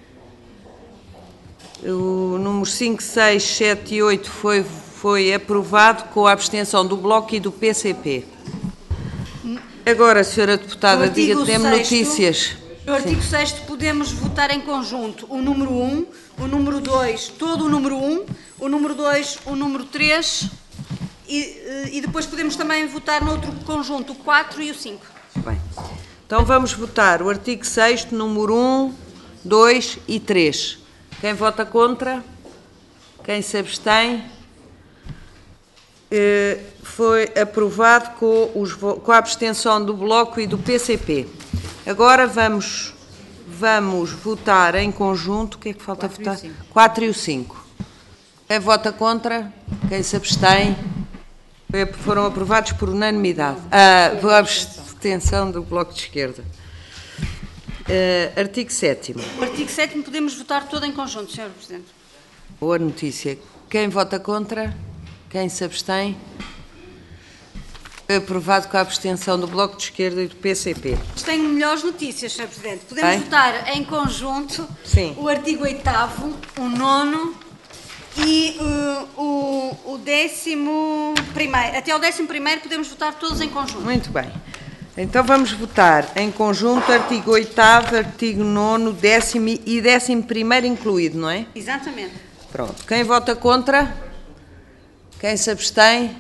O número 5, 6, 7 e 8 foi aprovado com a abstenção do Bloco e do PCP. Agora, senhora deputada, diga, temos notícias. No artigo 6 podemos votar em conjunto o número 1, o número 2, todo o número 1, o número 2, o número 3 e depois podemos também votar no outro conjunto o 4 e o 5. Bem, então vamos votar o artigo 6º, número 1, 2 e 3. Quem vota contra? Quem se abstém? Foi aprovado com a abstenção do Bloco e do PCP. Agora vamos votar em conjunto. O que é que falta votar? 4 e o 5. Quem vota contra? Quem se abstém? Foram aprovados por unanimidade. Por abstenção do Bloco de Esquerda. Artigo 7º. O artigo 7º podemos votar todo em conjunto, Sr. Presidente. Boa notícia. Quem vota contra? Quem se abstém? Foi aprovado com a abstenção do Bloco de Esquerda e do PCP. Tenho melhores notícias, Sr. Presidente. Podemos votar em conjunto o artigo 8º, o 9º e o 11º. Até o 11º podemos votar todos em conjunto. Muito bem. Então vamos votar em conjunto artigo 8º, artigo 9º, 10º e 11º incluído, não é? Exatamente. Pronto. Quem vota contra? Quem se abstém?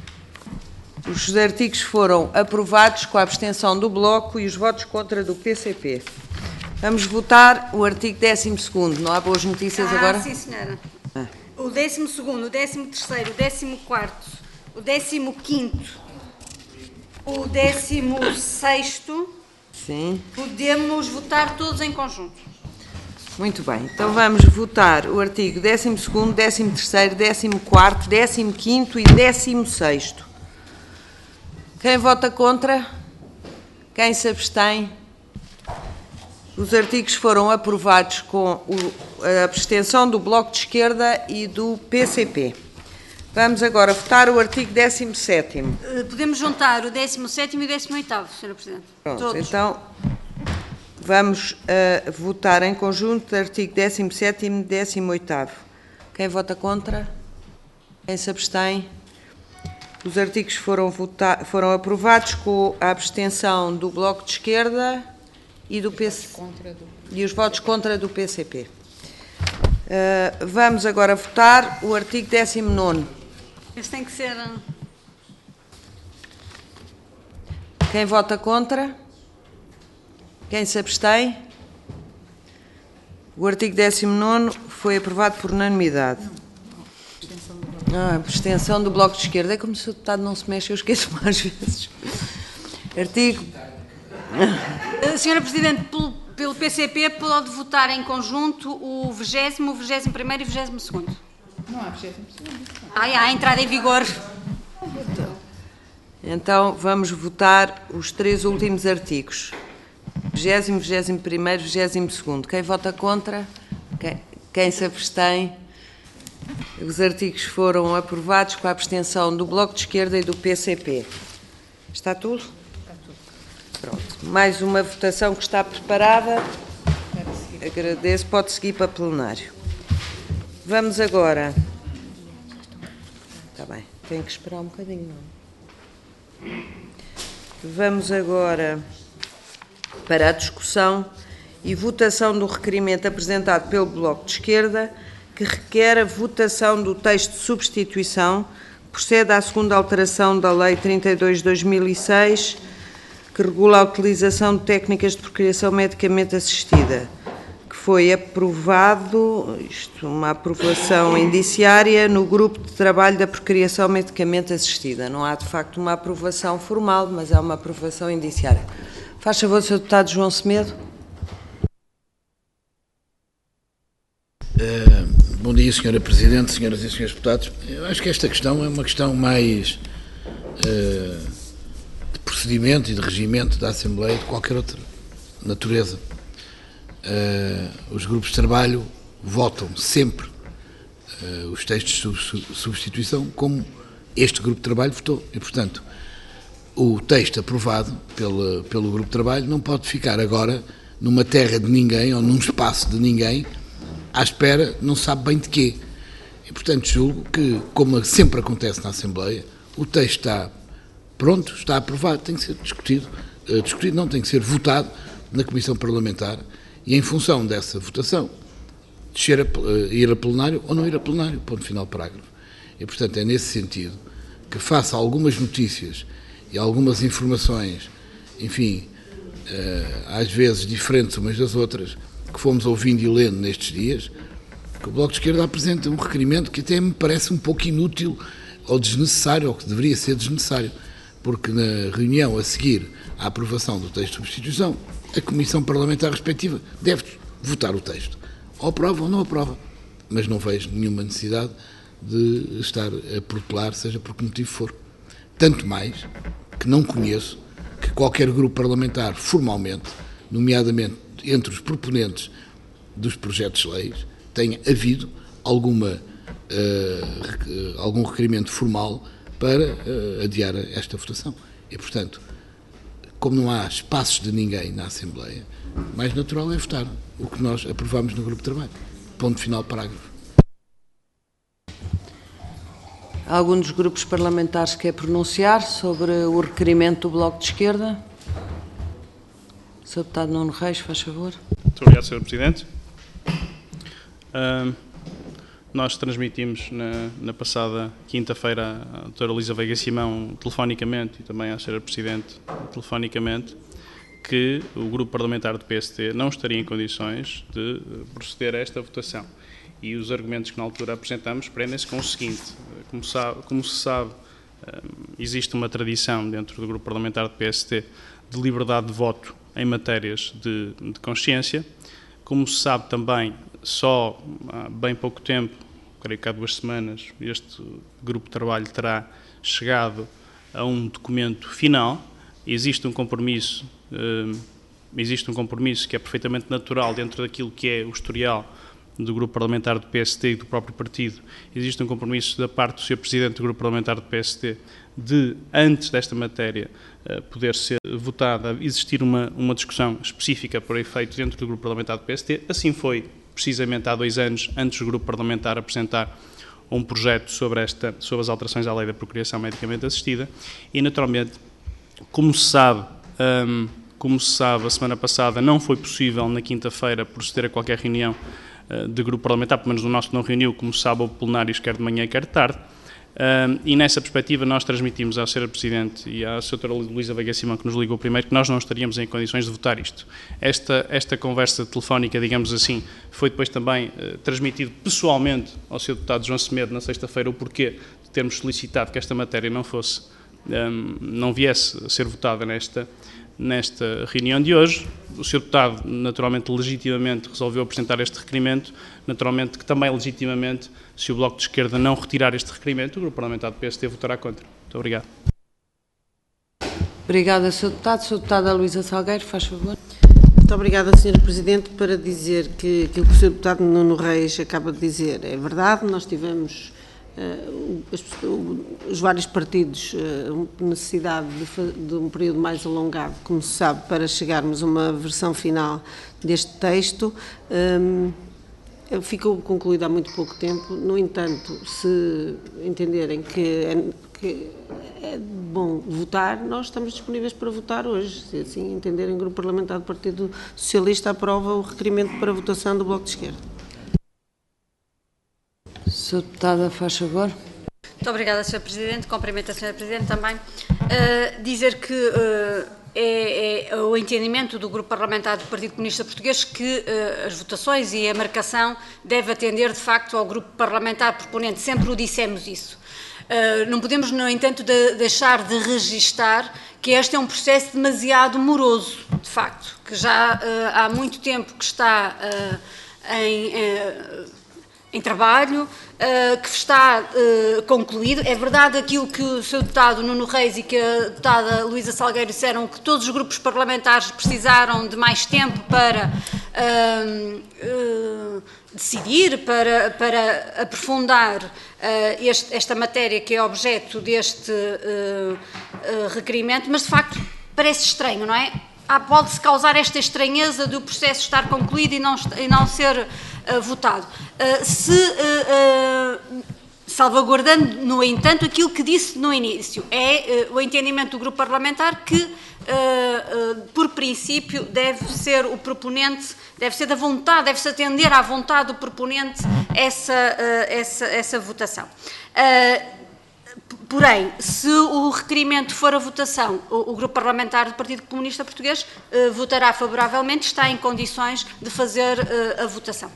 Os artigos foram aprovados com a abstenção do Bloco e os votos contra do PCP. Vamos votar o artigo 12º. Não há boas notícias agora? Sim, senhora. O 12º, o 13º, o 14º, o 15º, o 16º. Sim. Podemos votar todos em conjunto. Muito bem. Então vamos votar o artigo 12º, 13º, 14º, 15º e 16º. Quem vota contra? Quem se abstém? Os artigos foram aprovados com a abstenção do Bloco de Esquerda e do PCP. Vamos agora votar o artigo 17º. Podemos juntar o 17º e o 18º, Sra. Presidente. Pronto, todos. Então vamos votar em conjunto artigo 17º e 18º. Quem vota contra? Quem se abstém? Os artigos foram aprovados com a abstenção do Bloco de Esquerda e do PCP e os votos contra do PCP. Vamos agora votar o artigo 19º. Esse tem que ser... Quem vota contra? Quem se abstém? O artigo 19º foi aprovado por unanimidade. Abstenção do Bloco de Esquerda. É como se o deputado não se mexe, eu esqueço mais vezes. Artigo... Senhora Presidente, pelo PCP pode votar em conjunto o 20º, o 21º e o 22º. Não há 22º. Há a entrada em vigor. Então vamos votar os 3 últimos artigos. 20º, 21º, 22º. Quem vota contra? Quem se abstém? Os artigos foram aprovados com a abstenção do Bloco de Esquerda e do PCP. Está tudo? Está tudo. Pronto. Mais uma votação que está preparada. Agradeço. Pode seguir para plenário. Vamos agora. Está bem. Tenho que esperar um bocadinho, não? Vamos agora para a discussão e votação do requerimento apresentado pelo Bloco de Esquerda, que requer a votação do texto de substituição que procede à segunda alteração da Lei 32/2006, que regula a utilização de técnicas de procriação medicamente assistida, que foi aprovado, uma aprovação indiciária no grupo de trabalho da procriação medicamente assistida. Não há, de facto, uma aprovação formal, mas é uma aprovação indiciária. Faz favor, Sr. Deputado João Semedo. Bom dia, Sra. Presidente, senhoras e senhores deputados. Eu acho que esta questão é uma questão mais de procedimento e de regimento da Assembleia de qualquer outra natureza. Os grupos de trabalho votam sempre os textos de substituição como este grupo de trabalho votou. E, portanto, o texto aprovado pelo grupo de trabalho não pode ficar agora numa terra de ninguém ou num espaço de ninguém à espera, não sabe bem de quê. E, portanto, julgo que, como sempre acontece na Assembleia, o texto está pronto, está aprovado, tem que ser discutido, não, tem que ser votado na Comissão Parlamentar e, em função dessa votação, ir a plenário ou não ir a plenário, ponto final, parágrafo. E, portanto, é nesse sentido que, face a algumas notícias e algumas informações, enfim, às vezes diferentes umas das outras, que fomos ouvindo e lendo nestes dias, que o Bloco de Esquerda apresenta um requerimento que até me parece um pouco inútil ou desnecessário, ou que deveria ser desnecessário, porque na reunião a seguir à aprovação do texto de substituição, a Comissão Parlamentar respectiva deve votar o texto. Ou aprova ou não aprova. Mas não vejo nenhuma necessidade de estar a protelar, seja por que motivo for. Tanto mais que não conheço que qualquer grupo parlamentar, formalmente, nomeadamente entre os proponentes dos projetos de leis, tenha havido algum requerimento formal para adiar esta votação. E, portanto, como não há espaços de ninguém na Assembleia, mais natural é votar o que nós aprovamos no grupo de trabalho. Ponto final, parágrafo. Algum dos grupos parlamentares quer pronunciar sobre o requerimento do Bloco de Esquerda? Sr. Deputado Nuno Reis, faz favor. Muito obrigado, Sr. Presidente. Nós transmitimos na passada quinta-feira à doutora Luísa Veiga Simão, telefonicamente, e também à Sra. Presidente, telefonicamente, que o grupo parlamentar do PST não estaria em condições de proceder a esta votação. E os argumentos que na altura apresentamos prendem-se com o seguinte: como se sabe, existe uma tradição dentro do grupo parlamentar do PST de liberdade de voto em matérias de consciência. Como se sabe também, só há bem pouco tempo, creio que há 2 semanas, este grupo de trabalho terá chegado a um documento final. Existe um compromisso que é perfeitamente natural dentro daquilo que é o historial do grupo parlamentar do PST e do próprio partido. Existe um compromisso da parte do Sr. Presidente do grupo parlamentar do PST de, antes desta matéria poder ser votada, existir uma discussão específica para o efeito dentro do grupo parlamentar do PST. Assim foi, precisamente há 2 anos, antes do grupo parlamentar apresentar um projeto sobre as alterações à lei da procriação medicamente assistida. E, naturalmente, como se sabe, a semana passada não foi possível, na quinta-feira, proceder a qualquer reunião de grupo parlamentar, pelo menos o nosso não reuniu, como se sabe, houve plenários quer de manhã, quer de tarde. E nessa perspectiva nós transmitimos à Sra. Presidente e à Sra. Luísa Veiga Simão, que nos ligou primeiro, que nós não estaríamos em condições de votar isto. Esta conversa telefónica, digamos assim, foi depois também transmitido pessoalmente ao Sr. Deputado João Semedo na sexta-feira o porquê de termos solicitado que esta matéria não viesse a ser votada nesta reunião de hoje. O Sr. Deputado, naturalmente, legitimamente, resolveu apresentar este requerimento. Naturalmente que também, legitimamente, se o Bloco de Esquerda não retirar este requerimento, o Grupo Parlamentar do PST votará contra. Muito obrigado. Obrigada, Sr. Deputado. Sr. Deputada Luísa Salgueiro, faz favor. Muito obrigada, Sr. Presidente, para dizer que aquilo que o Sr. Deputado Nuno Reis acaba de dizer é verdade. Nós tivemos, os vários partidos, necessidade de um período mais alongado, como se sabe, para chegarmos a uma versão final deste texto. Ficou concluído há muito pouco tempo. No entanto, se entenderem que é bom votar, nós estamos disponíveis para votar hoje. Se assim entenderem, o Grupo Parlamentar do Partido Socialista aprova o requerimento para votação do Bloco de Esquerda. Sra. Deputada, faz favor. Muito obrigada, Sr. Presidente. Cumprimento a Sra. Presidente também. Dizer que é o entendimento do Grupo Parlamentar do Partido Comunista Português que as votações e a marcação deve atender, de facto, ao Grupo Parlamentar proponente. Sempre o dissemos isso. Não podemos, no entanto, deixar de registar que este é um processo demasiado moroso, de facto, que já há muito tempo que está em trabalho, que está concluído. É verdade aquilo que o Sr. Deputado Nuno Reis e que a Deputada Luísa Salgueiro disseram, que todos os grupos parlamentares precisaram de mais tempo para decidir, para aprofundar esta matéria que é objeto deste requerimento, mas de facto parece estranho, não é? Pode-se causar esta estranheza do processo estar concluído e não ser votado. Salvaguardando, no entanto, aquilo que disse no início, é o entendimento do Grupo Parlamentar que, por princípio, deve ser o proponente, deve ser da vontade, deve-se atender à vontade do proponente essa votação. Porém, se o requerimento for a votação, o Grupo Parlamentar do Partido Comunista Português votará favoravelmente, está em condições de fazer a votação.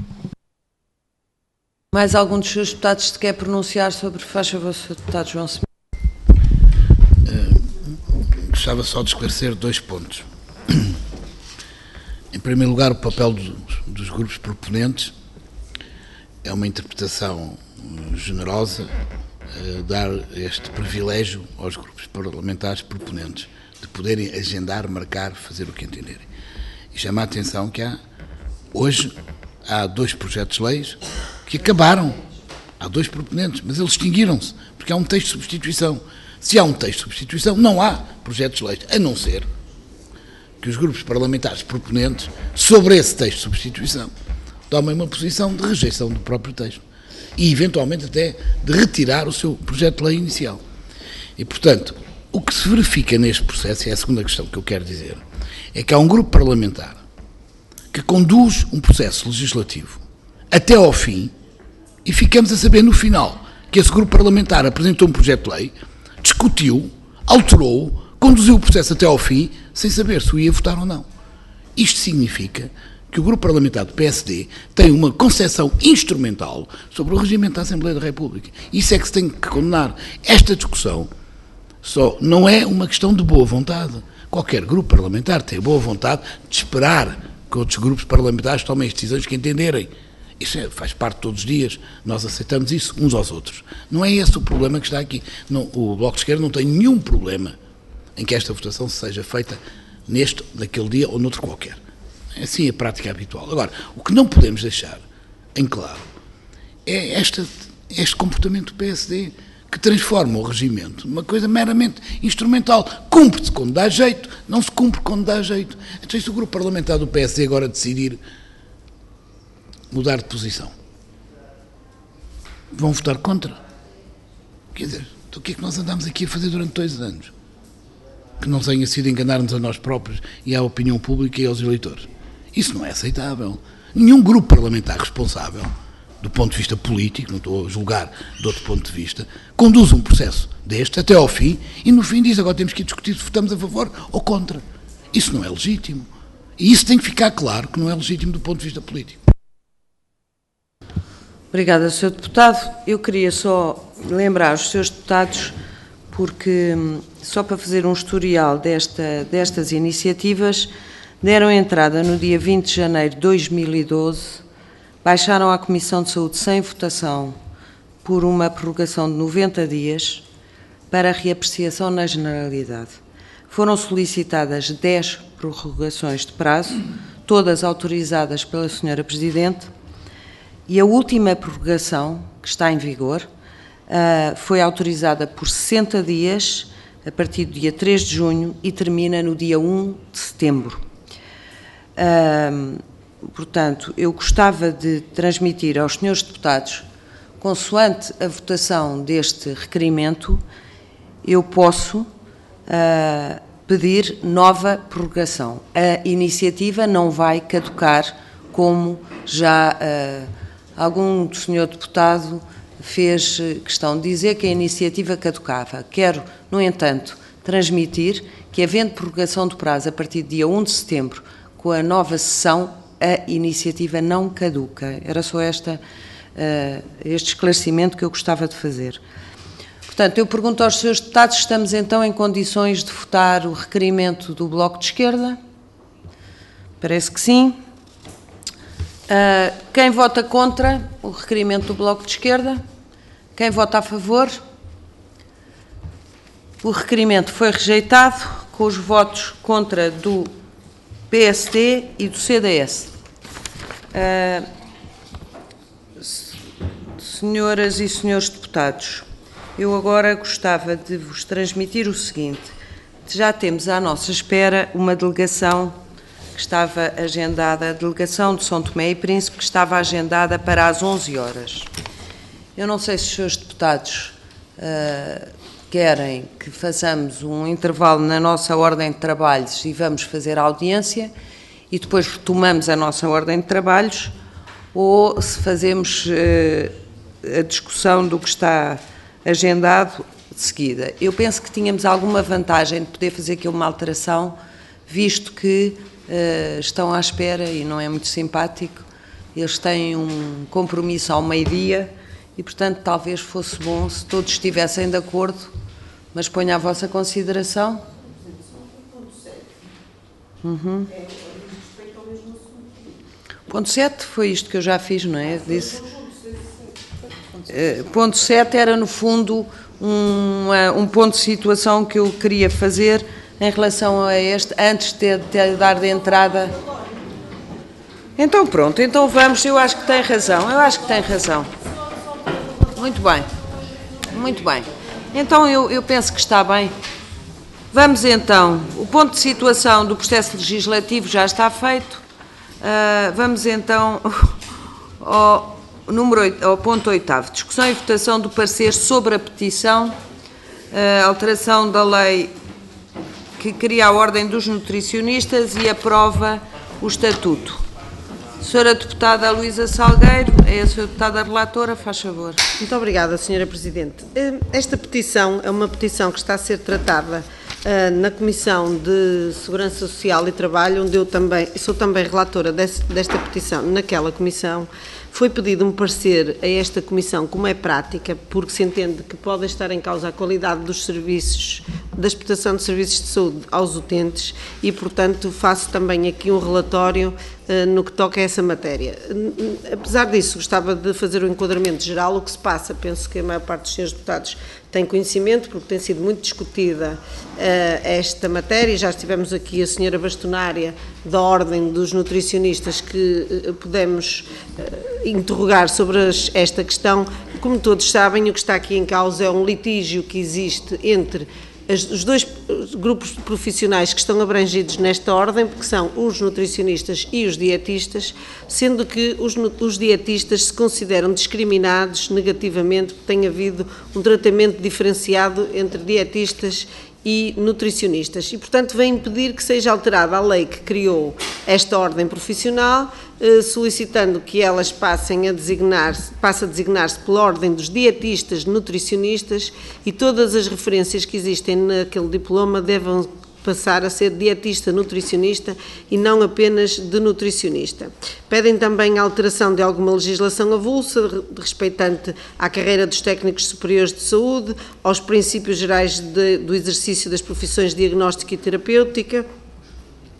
Mais algum dos seus deputados se quer pronunciar sobre, faz favor, Sr. Deputado João Semedo. Gostava só de esclarecer 2 pontos. Em primeiro lugar, o papel dos grupos proponentes é uma interpretação generosa, dar este privilégio aos grupos parlamentares proponentes de poderem agendar, marcar, fazer o que entenderem. E chama a atenção que hoje há 2 projetos de leis que acabaram. Há 2 proponentes, mas eles extinguiram-se, porque há um texto de substituição. Se há um texto de substituição, não há projetos de leis, a não ser que os grupos parlamentares proponentes, sobre esse texto de substituição, tomem uma posição de rejeição do próprio texto e, eventualmente, até de retirar o seu projeto de lei inicial. E, portanto, o que se verifica neste processo, e é a segunda questão que eu quero dizer, é que há um grupo parlamentar que conduz um processo legislativo até ao fim e ficamos a saber no final que esse grupo parlamentar apresentou um projeto de lei, discutiu, alterou, conduziu o processo até ao fim sem saber se o ia votar ou não. Isto significa que o grupo parlamentar do PSD tem uma concepção instrumental sobre o regimento da Assembleia da República. Isso é que se tem que condenar. Esta discussão só não é uma questão de boa vontade. Qualquer grupo parlamentar tem boa vontade de esperar que outros grupos parlamentares tomem as decisões que entenderem. Isso faz parte de todos os dias, nós aceitamos isso uns aos outros. Não é esse o problema que está aqui. Não, o Bloco de Esquerda não tem nenhum problema em que esta votação seja feita neste, naquele dia ou noutro qualquer. Assim é a prática habitual. Agora, o que não podemos deixar em claro é este comportamento do PSD, que transforma o regimento numa coisa meramente instrumental. Cumpre-se quando dá jeito, não se cumpre quando dá jeito. Então, se o grupo parlamentar do PSD agora decidir mudar de posição, vão votar contra. Quer dizer, então o que é que nós andamos aqui a fazer durante 2 anos? Que não tenha sido enganar-nos a nós próprios e à opinião pública e aos eleitores. Isso não é aceitável. Nenhum grupo parlamentar responsável, do ponto de vista político, não estou a julgar de outro ponto de vista, conduz um processo deste até ao fim e no fim diz, agora temos que discutir se votamos a favor ou contra. Isso não é legítimo. E isso tem que ficar claro que não é legítimo do ponto de vista político. Obrigada, Sr. Deputado. Eu queria só lembrar os seus deputados, porque só para fazer um historial destas iniciativas, deram entrada no dia 20 de janeiro de 2012, baixaram à Comissão de Saúde sem votação por uma prorrogação de 90 dias para reapreciação na generalidade. foram solicitadas 10 prorrogações de prazo, todas autorizadas pela Sra. Presidente, e a última prorrogação, que está em vigor, foi autorizada por 60 dias, a partir do dia 3 de junho, e termina no dia 1 de setembro. Portanto, eu gostava de transmitir aos senhores deputados, consoante a votação deste requerimento, eu posso pedir nova prorrogação. A iniciativa não vai caducar, como já algum senhor deputado fez questão de dizer que a iniciativa caducava. Quero, no entanto, transmitir que, havendo prorrogação de prazo a partir do dia 1 de setembro, com a nova sessão, a iniciativa não caduca. Era só este esclarecimento que eu gostava de fazer. Portanto, eu pergunto aos senhores deputados se estamos então em condições de votar o requerimento do Bloco de Esquerda. Parece que sim. Quem vota contra o requerimento do Bloco de Esquerda? Quem vota a favor? O requerimento foi rejeitado com os votos contra do PSD e do CDS. Senhoras e senhores deputados, eu agora gostava de vos transmitir o seguinte. Já temos à nossa espera uma delegação que estava agendada, a delegação de São Tomé e Príncipe, que estava agendada para as 11 horas. Eu não sei se os senhores deputados querem que façamos um intervalo na nossa ordem de trabalhos e vamos fazer a audiência e depois retomamos a nossa ordem de trabalhos, ou se fazemos a discussão do que está agendado de seguida. Eu penso que tínhamos alguma vantagem de poder fazer aqui uma alteração, visto que estão à espera, e não é muito simpático, eles têm um compromisso ao meio-dia e, portanto, talvez fosse bom se todos estivessem de acordo, mas ponho à vossa consideração. Ponto 7 foi isto que eu já fiz, não é? Disse. Ponto 7 era, no fundo, um ponto de situação que eu queria fazer em relação a este, antes de dar de entrada. Então pronto, então vamos, eu acho que tem razão, Muito bem, muito bem. Então eu penso que está bem. Vamos então, o ponto de situação do processo legislativo já está feito. Vamos então ao ponto 8º, discussão e votação do parecer sobre a petição, alteração da lei que cria a Ordem dos Nutricionistas e aprova o Estatuto. Senhora Deputada Luísa Salgueiro, é a Senhora Deputada Relatora, faz favor. Muito obrigada, Senhora Presidente. Esta petição é uma petição que está a ser tratada na Comissão de Segurança Social e Trabalho, onde eu sou também relatora desta petição naquela comissão. Foi pedido um parecer a esta comissão, como é prática, porque se entende que pode estar em causa a qualidade dos serviços, da prestação de serviços de saúde aos utentes e, portanto, faço também aqui um relatório no que toca a essa matéria. Apesar disso, gostava de fazer um enquadramento geral. O que se passa, penso que a maior parte dos senhores deputados tem conhecimento, porque tem sido muito discutida esta matéria. Já estivemos aqui a senhora bastonária da Ordem dos Nutricionistas, que pudemos interrogar sobre esta questão. Como todos sabem, o que está aqui em causa é um litígio que existe entre os dois grupos profissionais que estão abrangidos nesta ordem, que são os nutricionistas e os dietistas, sendo que os dietistas se consideram discriminados negativamente, porque tem havido um tratamento diferenciado entre dietistas e nutricionistas, e portanto vem pedir que seja alterada a lei que criou esta ordem profissional, solicitando que elas passe a designar-se pela ordem dos dietistas nutricionistas, e todas as referências que existem naquele diploma devem passar a ser dietista nutricionista e não apenas de nutricionista. Pedem também a alteração de alguma legislação avulsa respeitante à carreira dos técnicos superiores de saúde, aos princípios gerais do exercício das profissões diagnóstica e terapêutica,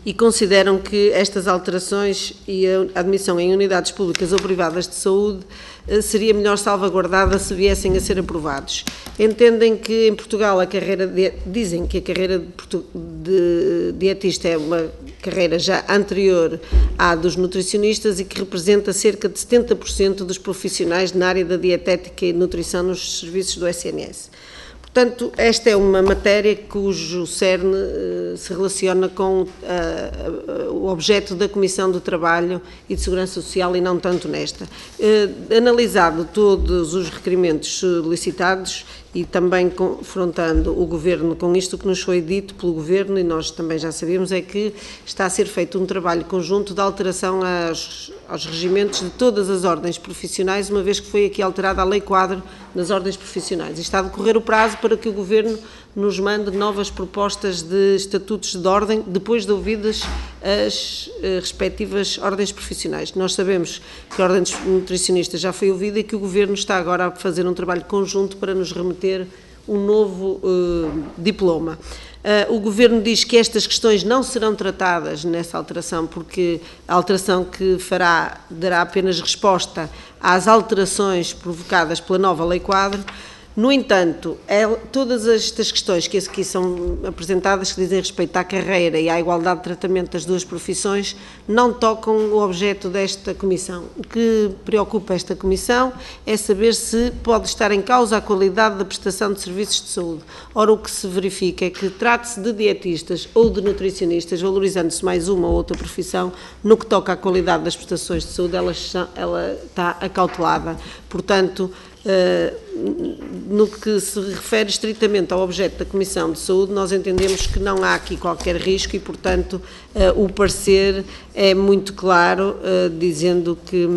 e consideram que estas alterações e a admissão em unidades públicas ou privadas de saúde seria melhor salvaguardada se viessem a ser aprovados. Entendem que em Portugal dizem que a carreira de dietista é uma carreira já anterior à dos nutricionistas e que representa cerca de 70% dos profissionais na área da dietética e nutrição nos serviços do SNS. Portanto, esta é uma matéria cujo cerne se relaciona com o objeto da Comissão do Trabalho e de Segurança Social e não tanto nesta. Analisado todos os requerimentos solicitados e também confrontando o Governo com isto que nos foi dito pelo Governo, e nós também já sabíamos, é que está a ser feito um trabalho conjunto de alteração aos regimentos de todas as ordens profissionais, uma vez que foi aqui alterada a Lei Quadro das ordens profissionais. E está a decorrer o prazo para que o Governo nos mande novas propostas de estatutos de ordem, depois de ouvidas as respectivas ordens profissionais. Nós sabemos que a Ordem dos Nutricionistas já foi ouvida e que o Governo está agora a fazer um trabalho conjunto para nos remeter um novo diploma. O Governo diz que estas questões não serão tratadas nessa alteração, porque a alteração que fará dará apenas resposta às alterações provocadas pela nova Lei Quadro. No entanto, todas estas questões que aqui são apresentadas, que dizem respeito à carreira e à igualdade de tratamento das duas profissões, não tocam o objeto desta Comissão. O que preocupa esta Comissão é saber se pode estar em causa a qualidade da prestação de serviços de saúde. Ora, o que se verifica é que trate-se de dietistas ou de nutricionistas, valorizando-se mais uma ou outra profissão, no que toca à qualidade das prestações de saúde, ela está acautelada. Portanto, no que se refere estritamente ao objeto da Comissão de Saúde, nós entendemos que não há aqui qualquer risco e, portanto, o parecer é muito claro, dizendo que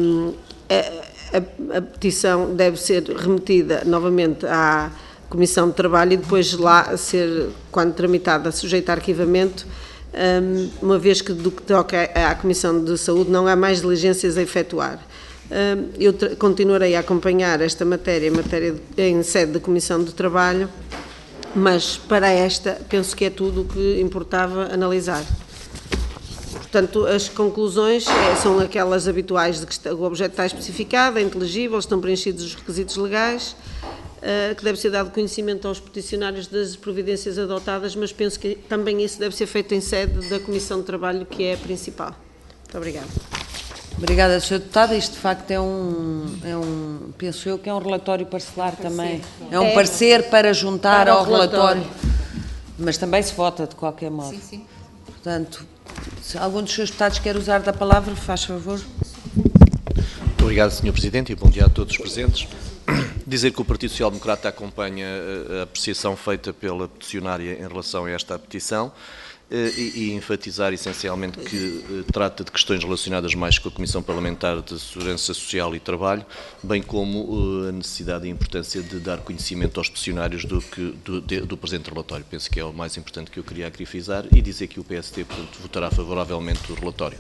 a petição deve ser remetida novamente à Comissão de Trabalho e depois lá ser, quando tramitada, sujeita a arquivamento, uma vez que do que toca à Comissão de Saúde não há mais diligências a efetuar. Eu continuarei a acompanhar esta matéria em sede da Comissão do Trabalho, mas para esta penso que é tudo o que importava analisar. Portanto, as conclusões são aquelas habituais de que o objeto está especificado, é inteligível, estão preenchidos os requisitos legais, que deve ser dado conhecimento aos peticionários das providências adotadas, mas penso que também isso deve ser feito em sede da Comissão de Trabalho, que é a principal. Muito obrigada. Obrigada, Sr. Deputada. Isto, de facto, penso eu que é um relatório parcelar também. É um parecer para juntar para ao relatório. Mas também se vota, de qualquer modo. Sim, sim. Portanto, se algum dos seus deputados quer usar da palavra, faz favor. Muito obrigado, Sr. Presidente, e bom dia a todos os presentes. Dizer que o Partido Social Democrata acompanha a apreciação feita pela peticionária em relação a esta petição, e enfatizar essencialmente que trata de questões relacionadas mais com a Comissão Parlamentar de Segurança Social e Trabalho, bem como a necessidade e a importância de dar conhecimento aos peticionários do presente relatório. Penso que é o mais importante que eu queria aqui frisar e dizer que o PSD, portanto, votará favoravelmente o relatório.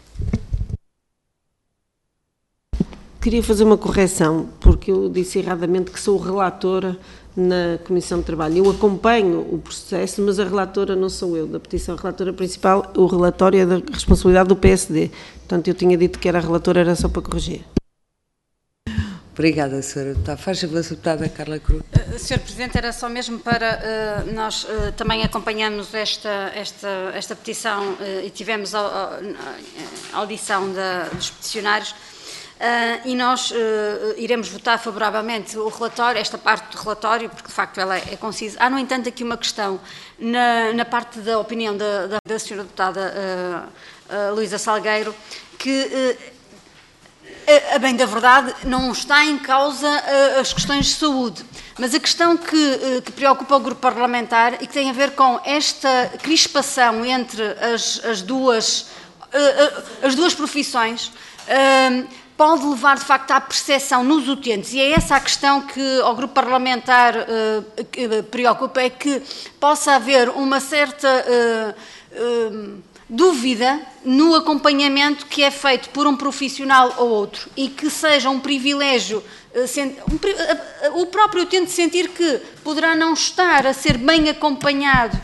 Queria fazer uma correção, porque eu disse erradamente que sou relatora na Comissão de Trabalho. Eu acompanho o processo, mas a relatora não sou eu, da petição. A relatora principal, o relatório é da responsabilidade do PSD. Portanto, eu tinha dito que era a relatora, era só para corrigir. Obrigada, Sra. Deputada. Faz favor, Sra. Deputada Carla Cruz. Sr. Presidente, era só mesmo para nós também acompanhamos esta petição e tivemos a audição dos peticionários. E nós iremos votar favoravelmente o relatório, esta parte do relatório, porque de facto ela é concisa. Há, no entanto, aqui uma questão na parte da opinião da Sra. Deputada Luísa Salgueiro, que, a bem da verdade, não está em causa as questões de saúde, mas a questão que preocupa o grupo parlamentar e que tem a ver com esta crispação entre as duas profissões, pode levar, de facto, à percepção nos utentes, e é essa a questão que ao grupo parlamentar preocupa, é que possa haver uma certa dúvida no acompanhamento que é feito por um profissional ou outro, e que seja um privilégio, o próprio utente sentir que poderá não estar a ser bem acompanhado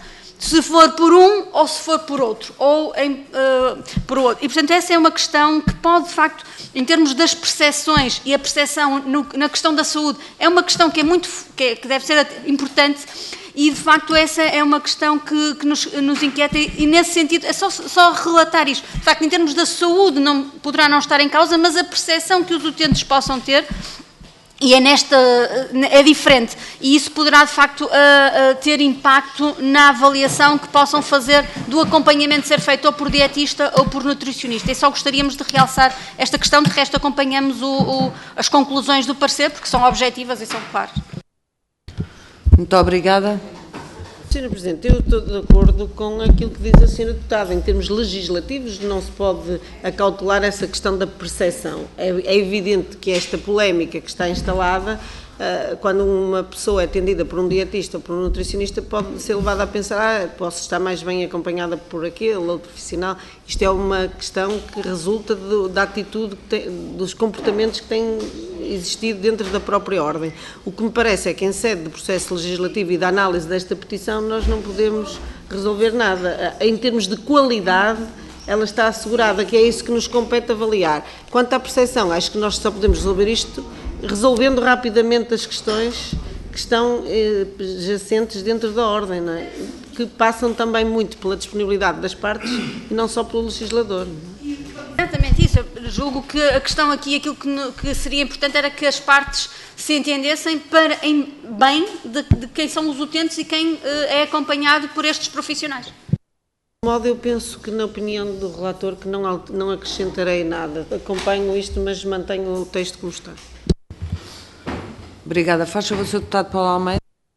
se for por um ou se for por outro, ou por outro. E, portanto, essa é uma questão que pode, de facto, em termos das percepções e a percepção na questão da saúde, é uma questão que que deve ser importante e, de facto, essa é uma questão que nos inquieta e, nesse sentido, é só relatar isto. De facto, em termos da saúde, poderá não estar em causa, mas a percepção que os utentes possam ter e é diferente, e isso poderá de facto ter impacto na avaliação que possam fazer do acompanhamento ser feito ou por dietista ou por nutricionista. E só gostaríamos de realçar esta questão, de resto acompanhamos as conclusões do parecer, porque são objetivas e são claras. Muito obrigada. Sra. Presidente, eu estou de acordo com aquilo que diz a Sra. Deputada. Em termos legislativos, não se pode acautelar essa questão da percepção. É evidente que esta polémica que está instalada, quando uma pessoa é atendida por um dietista ou por um nutricionista, pode ser levada a pensar, posso estar mais bem acompanhada por aquele ou profissional. Isto é uma questão que resulta da atitude, dos comportamentos que têm existido dentro da própria ordem. O que me parece é que em sede do processo legislativo e da análise desta petição nós não podemos resolver nada. Em termos de qualidade, ela está assegurada, que é isso que nos compete avaliar. Quanto à percepção, acho que nós só podemos resolver isto resolvendo rapidamente as questões que estão jacentes dentro da ordem, não é? Que passam também muito pela disponibilidade das partes e não só pelo legislador. Exatamente isso. Eu julgo que a questão aqui, aquilo que seria importante era que as partes se entendessem em bem de quem são os utentes e quem é acompanhado por estes profissionais. De modo, eu penso que, na opinião do relator, que não acrescentarei nada. Acompanho isto, mas mantenho o texto como está. Obrigada. Faz favor, Sr. Deputado Paulo Almeida.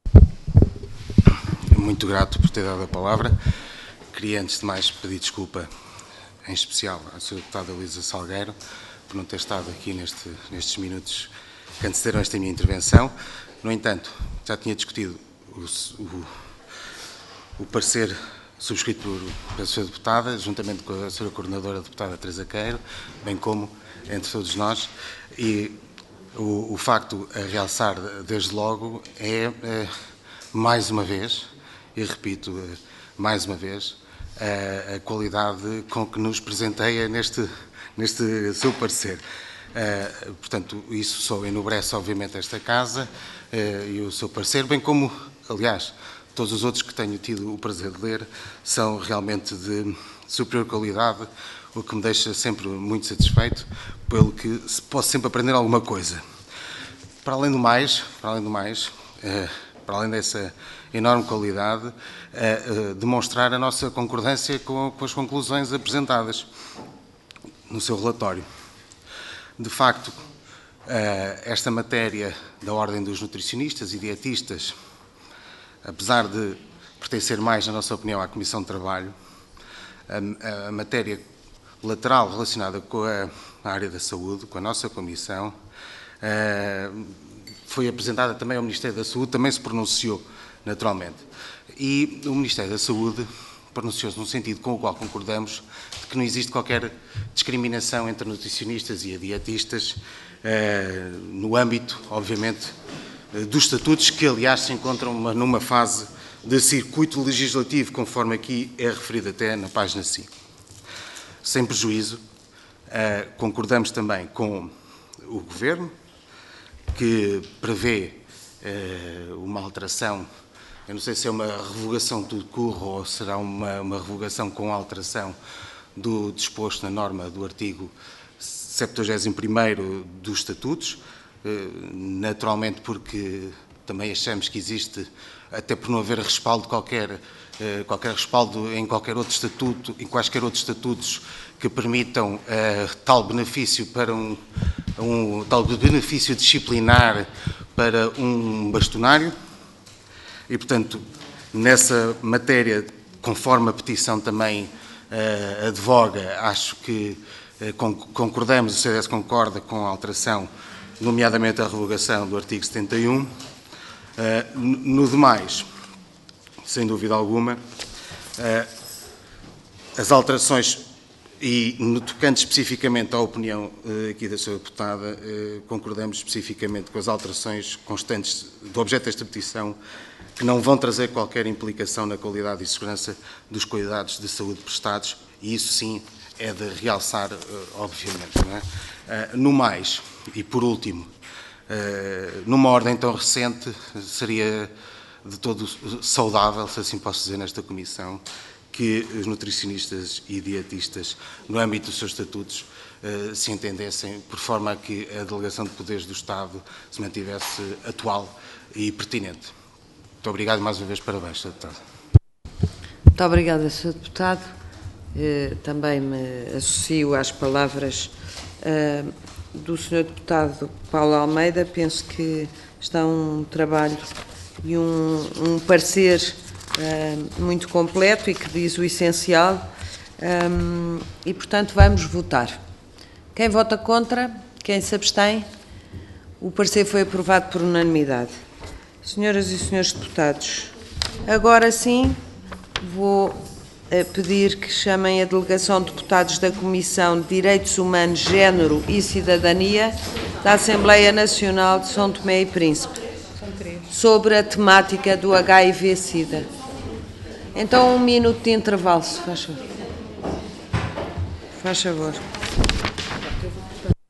Muito grato por ter dado a palavra. Queria, antes de mais, pedir desculpa, em especial à Sra. Deputada Luísa Salgueiro, por não ter estado aqui nestes minutos que antecederam esta minha intervenção. No entanto, já tinha discutido o parecer subscrito pela Sra. Deputada, juntamente com a Sra. Coordenadora, a Deputada Teresa Queiro, bem como entre todos nós, e o facto a realçar, desde logo, é, mais uma vez, e repito, mais uma vez, a qualidade com que nos presenteia neste seu parecer. Portanto, isso só enobrece, obviamente, esta Casa e o seu parecer, bem como, aliás, todos os outros que tenho tido o prazer de ler são realmente de superior qualidade, o que me deixa sempre muito satisfeito, pelo que posso sempre aprender alguma coisa. Para além do mais, para além dessa enorme qualidade, demonstrar a nossa concordância com as conclusões apresentadas no seu relatório. De facto, esta matéria da ordem dos nutricionistas e dietistas, apesar de pertencer mais, na nossa opinião, à Comissão de Trabalho, a matéria lateral relacionada com a área da saúde, com a nossa Comissão, foi apresentada também ao Ministério da Saúde, também se pronunciou, naturalmente. E o Ministério da Saúde pronunciou-se num sentido com o qual concordamos, de que não existe qualquer discriminação entre nutricionistas e dietistas, no âmbito, obviamente, dos estatutos, que aliás se encontram numa fase de circuito legislativo, conforme aqui é referido até na página 5. Sem prejuízo, concordamos também com o Governo, que prevê uma alteração, eu não sei se é uma revogação do curro ou será uma revogação com alteração do disposto na norma do artigo 71º dos Estatutos, naturalmente porque também achamos que existe, até por não haver respaldo qualquer respaldo em qualquer outro estatuto, em quaisquer outros estatutos que permitam tal benefício para tal benefício disciplinar para um bastonário. E, portanto, nessa matéria, conforme a petição também advoga, acho que concordamos, o CDS concorda com a alteração, nomeadamente a revogação do artigo 71. No demais, sem dúvida alguma, as alterações E, no tocante especificamente à opinião aqui da Sra. Deputada, concordamos especificamente com as alterações constantes do objeto desta petição, que não vão trazer qualquer implicação na qualidade e segurança dos cuidados de saúde prestados, e isso sim é de realçar, obviamente. Não é? No mais, e por último, numa ordem tão recente, seria de todo saudável, se assim posso dizer, nesta Comissão, que os nutricionistas e dietistas, no âmbito dos seus estatutos, se entendessem, por forma a que a delegação de poderes do Estado se mantivesse atual e pertinente. Muito obrigado mais uma vez, parabéns, Sr. Deputado. Muito obrigada, Sr. Deputado. Também me associo às palavras do Sr. Deputado Paulo Almeida. Penso que está um trabalho e um parecer muito completo e que diz o essencial, e, portanto, vamos votar. Quem vota contra? Quem se abstém? O parecer foi aprovado por unanimidade. Senhoras e senhores deputados, agora sim vou pedir que chamem a delegação de deputados da Comissão de Direitos Humanos, Género e Cidadania da Assembleia Nacional de São Tomé e Príncipe, sobre a temática do HIV-Sida. Então, 1 minuto de intervalo, se faz favor. Faz favor.